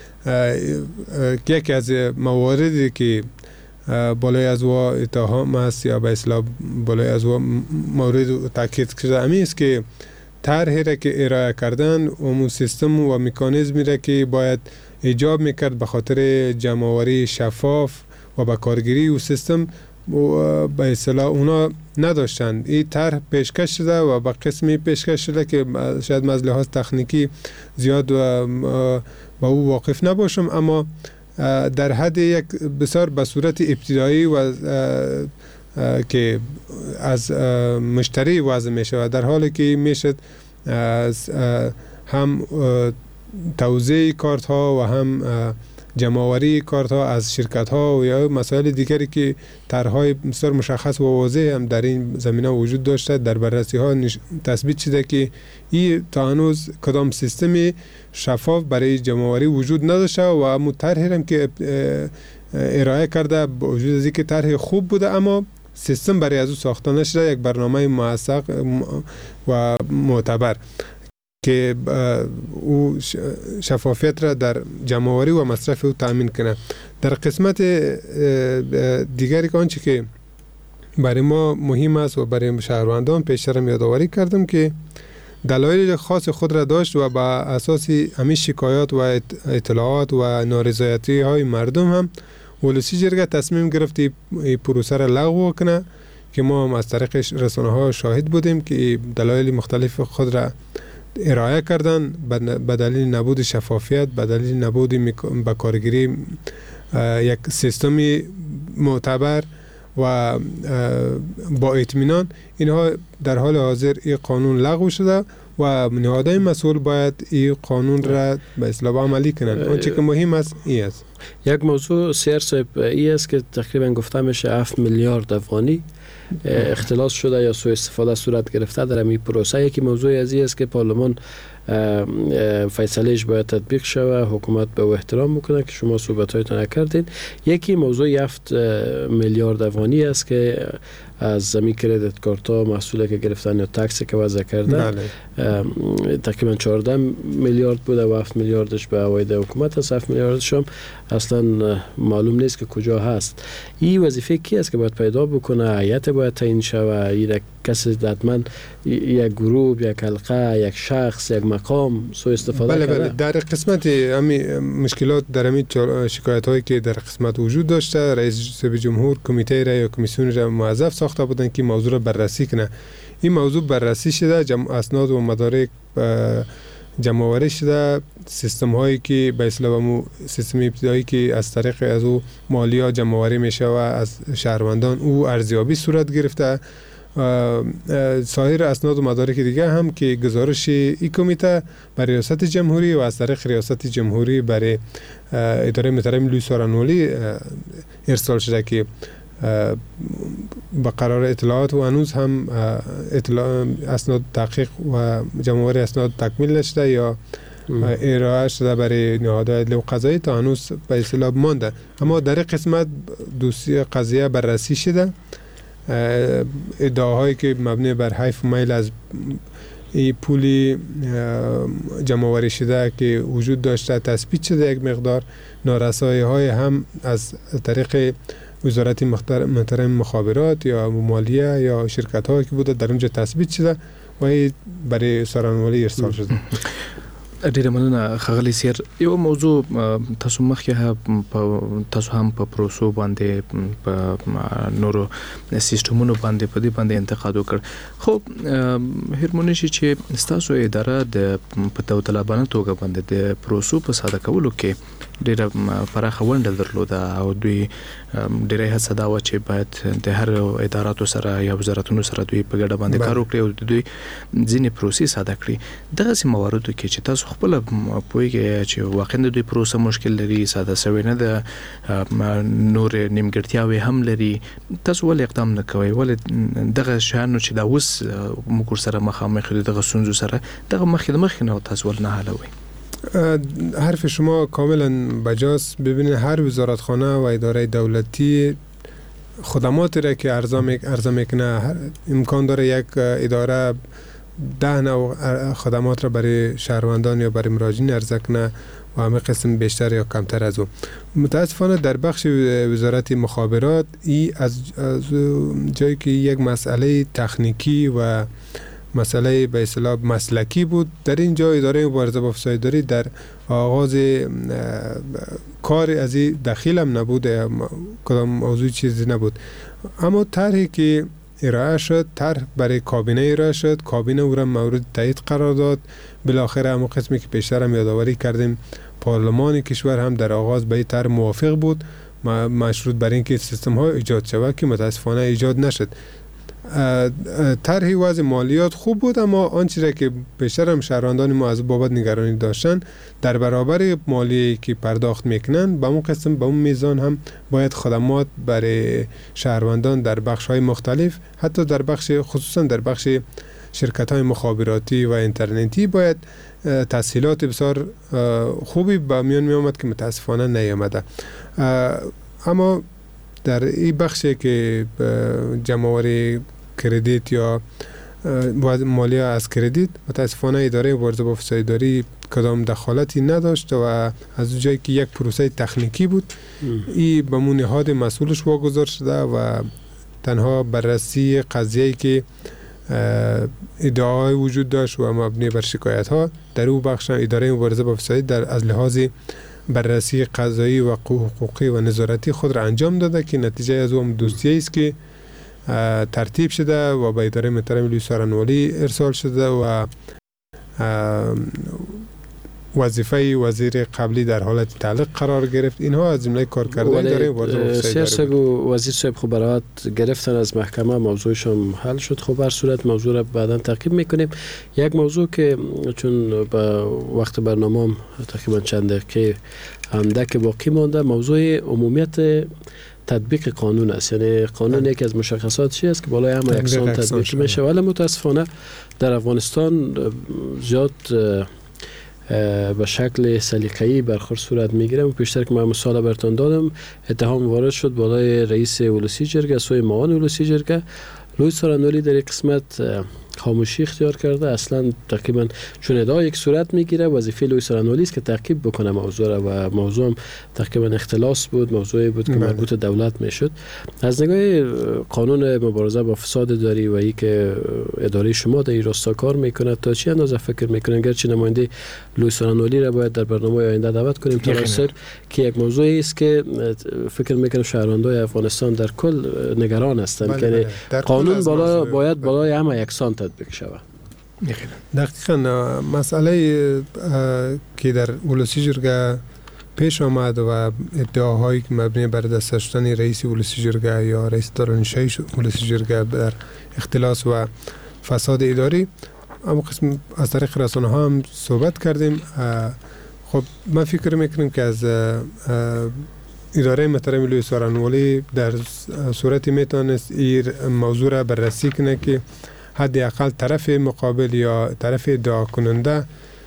یکی از مواردی که بالای از وا اتهام است یا به اصطلاح بالای از وا مورد تاکید شده امی است که طرحی را که ارائه کردن اون سیستم و مکانیزمی را که باید ایجاب میکرد به خاطر جمع‌آوری شفاف و با کارگیری و سیستم به اصطلاح اونا نداشتند. این طرح پیشکش شده و با قسمی پیشکش شده که شاید از لحاظ تکنیکی زیاد با او واقف نباشم، اما در حد یک بسیار به صورت ابتدایی و که از مشتری وضع می شود، در حالی که میشد هم توزیع کارت ها و هم جمع‌آوری کارت‌ها از شرکت‌ها و یا مسائل دیگری که طرح‌های بسیار مشخص و واضح هم در این زمینه وجود داشته، در بررسی‌ها نش... تثبیت شده که این تا هنوز کدام سیستم شفاف برای جمع‌آوری وجود نداشته و همون طرحی هم که ارائه کرده با وجود از اینکه طرح خوب بوده اما سیستم برای از او ساخته نشده، یک برنامه موثق و معتبر که او شفافیت را در جمع‌آوری و مصرف او تامین کنه. در قسمت دیگری که آنچه که برای ما مهم است و برای شهروندان پیشتر یادآوری کردم که دلایل خاص خود را داشت و با اساس همین شکایات و اطلاعات و نارضایتی های مردم هم ولسی جرگه تصمیم گرفت این پروسه را لغو کنه که ما هم از طریق رسانه ها شاهد بودیم که دلایل مختلف خود را ارائه کردن به دلیل نبود شفافیت، به دلیل نبود به کارگیری یک سیستمی معتبر و با اطمینان. اینها در حال حاضر این قانون لغو شده و نهادهای مسئول باید این قانون را به اصلاح عملی کنند. آنچه که مهم است این است. یک موضوع سیر صاحب این است که تقریبا گفته میشه هفت میلیارد افغانی اختلاس شده یا سوء استفاده صورت گرفته در این پروسه. یکی موضوع از این است که پارلمان فیصلهش باید تطبیق شود، حکومت به او احترام میکنه که شما صحبت‌هایتان نکردید. یکی موضوع هفت میلیارد افغانی است که از زمین کردیت کارتا محصولی که گرفتن یا تکسی که وضع کردن تقریبا چهارده میلیارد بوده و هفت میلیاردش به عواید حکومت است، هفت میلیاردش هم اصلا معلوم نیست که کجا هست. این وظیفه کی است که باید پیدا بکنه؟ هیئت باید تعیین شود؟ این کسی حتما یک گروه، یک حلقه، یک شخص، یک مقام سوء استفاده بله کرده؟ بله در قسمت همین مشکلات در همین شکایت هایی که در قسمت وجود داشته، رئیس جمهور کمیته را یا کمیسیون را موظف ساخته بودن که موضوع را بررسی کنه. این موضوع بررسی شده، جمع اسناد و مدارک جمع آوری شده، سیستم هایی که به اصطلاح سیستم ابتدایی که از طریق از او مالیات جمع آوری میشه و از شهروندان او ارزیابی صورت گرفته. سایر اسناد و مدارک دیگه هم که گزارش این کمیته برای ریاست جمهوری و از طریق ریاست جمهوری برای اداره محترم لوی سارنولی ارسال شده که با قرار اطلاعات و هنوز هم اطلاع اسناد تحقیق و جمع‌آوری اسناد تکمیل نشده یا ارائه شده برای نهادهای عدلی و قضایی تا هنوز به اصطلاح مانده. اما در قسمت دوسیه قضیه بررسی شده، ادعاهایی که مبنی بر حیف میل از این پولی جمع‌آوری شده که وجود داشته تثبیت شده، یک مقدار نارسایی های هم از طریق وزارت محترم مخابرات یا مالیه یا شرکت هایی که بوده در اونجا تثبیت شده و برای سارنولی ارسال شده. ډیره مننه ښاغلی سیر. یو موضوع تاسو مخکې تاسو هم په پروسو باندې په نورو سیستمونو باندې په دې باندې انتقاد وکړ، خو هرمونی شي چې ستاسو اداره د په داوطلبانه توګه باندې د پروسو په ساده کولو کې ډیره پراخه ونډه درلوده او دوی ډیره هڅه دا و چې باید د هر اداراتو سره یا وزارتونو سره دوی په ګډه باندې کار وکړي او دوی ځینې پروسې ساده کړي. دغسې مواردو کې چې تاسو خپل پوهیږئ چې واقعا دوی پروسه مشکل لري، ساده سوی نه ده، نور نیمګړتیاوې هم لري، تاسو ولې اقدام نه کوئ؟ ولې دغه شیانو چې دا اوس موږ ورسره مخامخ یو دغه ستونزو سره دغه مخکې د مخکې نه تاسو ولې نه حلوئ؟ حرف شما کاملا بجاست. ببینید هر وزارتخانه و اداره دولتی خدماتی را که عرضه میکنه امکان داره یک اداره ده نوع خدمات را برای شهروندان یا برای مراجعین عرضه کنه و همه قسم بیشتر یا کمتر از او. متاسفانه در بخش وزارت مخابرات ای از, از جایی که یک مسئله تکنیکی و مسئله به اصطلاح مسلکی بود، در اینجا اداره مبارزه با فسادی در آغاز کار از این دخیل هم نبود، کدام موضوع چیزی نبود. اما طرحی که ارائه شد، طرح برای کابینه ارائه شد، کابینه او را مورد تایید قرار داد. بالاخره همون قسمی که پیشتر هم یادآوری کردیم پارلمان کشور هم در آغاز به این طرح موافق بود، مشروط بر اینکه سیستم ها ایجاد شود که متاسفانه ایجاد نشد. طرح وضع مالیات خوب بود، اما آنچه را که بیشتر هم شهروندان ما از بابت نگرانی داشتن در برابر مالیاتی که پرداخت میکنن به اون قسم به اون میزان هم باید خدمات برای شهروندان در بخش های مختلف، حتی در بخش خصوصا در بخش شرکت های مخابراتی و اینترنتی باید تسهیلات بسیار خوبی به میان می آمد که متاسفانه نیامده. اما در این بخشی که جمع‌آوری کردیت یا مالیه از کردیت متاسفانه اداره مبارزه با فساد اداری کدام دخالتی نداشت و از جایی که یک پروسه تکنیکی بود این به مون نهاد مسئولش واگذار شده و تنها بررسی قضیه‌ای که ادعای وجود داشت و مبنی بر شکایت ها در او بخش اداره مبارزه با فساد در از لحاظ بررسی قضایی و حقوقی و نظارتی خود را انجام داده که نتیجه از اون دوسیه است که ترتیب شده و به اداره محترم لویی سارنوالی ارسال شده و وظیفه وزیر قبلی در حالت تعلیق قرار گرفت. اینها از جمله کارکردگان داره وارد سیاست و وزیر صاحب خب برات گرفتن از محکمه، موضوعش هم حل شد. خب هر صورت موضوع را بعدا تعقیب میکنیم. یک موضوع که چون با وقت برنامه تقریبا چند دقیقه اندک باقی مانده، موضوع عمومیت تطبیق قانون است. یعنی قانون یکی از مشخصاتش است که بالای همه یکسان تطبیق میشه، ولی متاسفانه در افغانستان زیاد به شکل سلیقه‌ای برخورد صورت میگیره. و پیشتر که من مثال براتون دادم، اتهام وارد شد بالای رئیس ولسی جرگه سوی معاون ولسی جرگه. لویی سارنوالی در یک قسمت خاموشی اختیار کرده. اصلا تقریبا چون ادعا یک صورت میگیره، وظیفه لویی سارنوالی است که تعقیب بکنه موضوع را و موضوع هم تقریبا اختلاس بود، موضوعی بود که مربوط دولت میشد. از نگاه قانون مبارزه با فساد اداری و ای که اداره شما در این راستا کار میکنه، تا چه اندازه فکر میکنن گرچه نماینده لویی سارنوالی را باید در برنامه آینده دعوت کنیم تا راستر که یک موضوعی است که فکر میکنم شهروندان افغانستان در کل نگران هستند که قانون بالا باید بالای همه یکسان تطبیق شود. دقیقاً مسئله که در ولسی جرگه پیش آمد و ادعاهایی که مبنی بر دست داشتن رئیس ولسی جرگه یا رئیس دارالنشایی ولسی جرگه در اختلاس و فساد اداری، اما قسم از طریق رسانه ها هم صحبت کردیم. خب من فکر میکنم که از اداره محترم لویی سارنوالی در صورتی میتونست این موضوع را بررسی کنه که حداقل طرف مقابل یا طرف ادعا کننده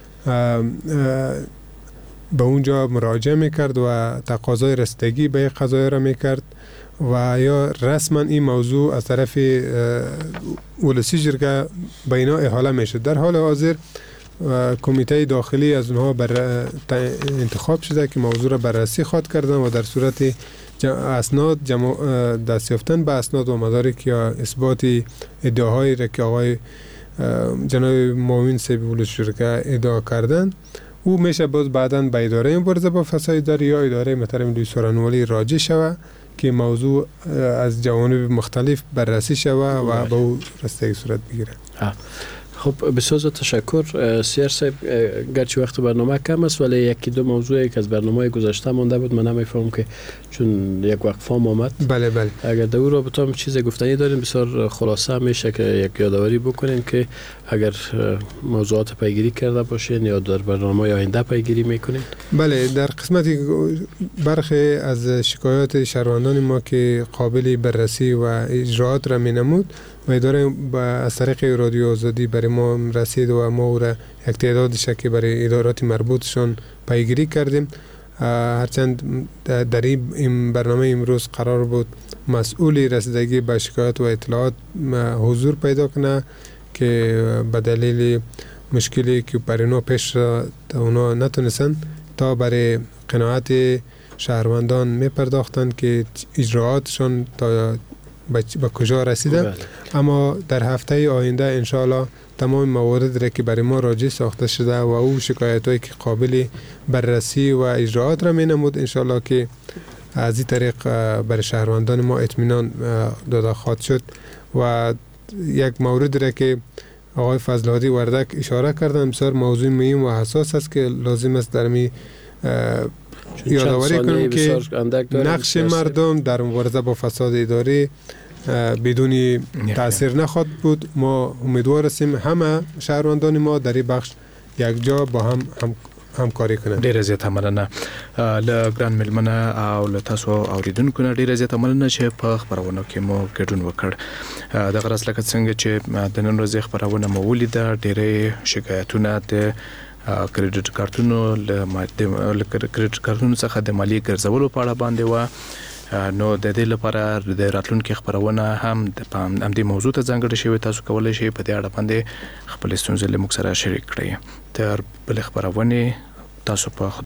به اونجا مراجعه میکرد و تقاضای رسیدگی به قضایی را میکرد و یا رسما این موضوع از طرف ولسی جرگه به اینا احاله میشد. در حال حاضر کمیته داخلی از اونها بر انتخاب شده که موضوع را بررسی خواد کردن و در صورت اسناد دست یافتن به اسناد و مدارک یا اثبات ادعاهایی را که آقای جناب معاون صاحب ولسی جرگه ادعا کردن، او میشه باز بعداً به اداره مبارزه با فساد اداری یا اداره محترم لویی سارنوالی راجع شود که موضوع از جوانب مختلف بررسی شود و به او رسیدگی صورت بگیره. خب بسیار تشکر سیر صاحب. گرچه وقت برنامه کم است ولی یکی دو موضوعی که از برنامه گذشته مونده بود من نمیفهمم که چون یک وقفه آمد. بله بله. اگر در او رابطه هم چیز گفتنی دارین بسیار خلاصه میشه که یک یادآوری بکنین که اگر موضوعات پیگیری کرده باشین یا در برنامه آینده پیگیری میکنین. بله، در قسمتی برخی از شکایات شهروندان ما که قابل بررسی و اجراعات را مینمود و اداره از طریق رادیو آزادی برای ما رسید و ما را یک تعدادش که برای ادارات مربوطشان پیگیری کردیم. هرچند در این برنامه امروز قرار بود مسئولی رسیدگی به شکایات و اطلاعات حضور پیدا کنه که به دلیل مشکلی که برای نو پیش اونا نتونستن تا برای قناعت شهروندان می پرداختند که اجراعاتشان تا به کجا رسیده. اما در هفته آینده انشاءالله تمام موارد را که برای ما راجع ساخته شده و او شکایت هایی که قابل بررسی و اجراعات را می نمود انشاءالله که از این طریق برای شهروندان ما اطمینان داده خواهد شد. و یک مورد را که آقای فضل‌هادی وردک اشاره کردن بسیار موضوع مهم و حساس است که لازم است در می یادآوری کنیم که نقش مردم در مبارزه با فساد اداری بدون تاثیر نخواهد بود. ما امیدوار هستیم همه شهروندان ما در این بخش یک جا با هم هم همکاری کنند. ډیره زیاته مننه له ګران ملمنه او له تاسو اوریدونکو نه ډیره زیاته مننه چې په خبرونه کې مو ګډون وکړ. د غرض لکه څنګه چې د نن ورځې خبرونه مو ولیده ډیره شکایتونه د کریډټ کارتونو له کریډټ کارتونو څخه د مالی ګرځولو په اړه باندې و. نو د دې لپاره د راتلونکو خبرونه هم د همدې موضوع ته ځانګړې شوی. تاسو کولای شئ په دې اړه باندې خپل ستونزې له موږ سره شریک کړئ. تر بل خبرونه تاسو په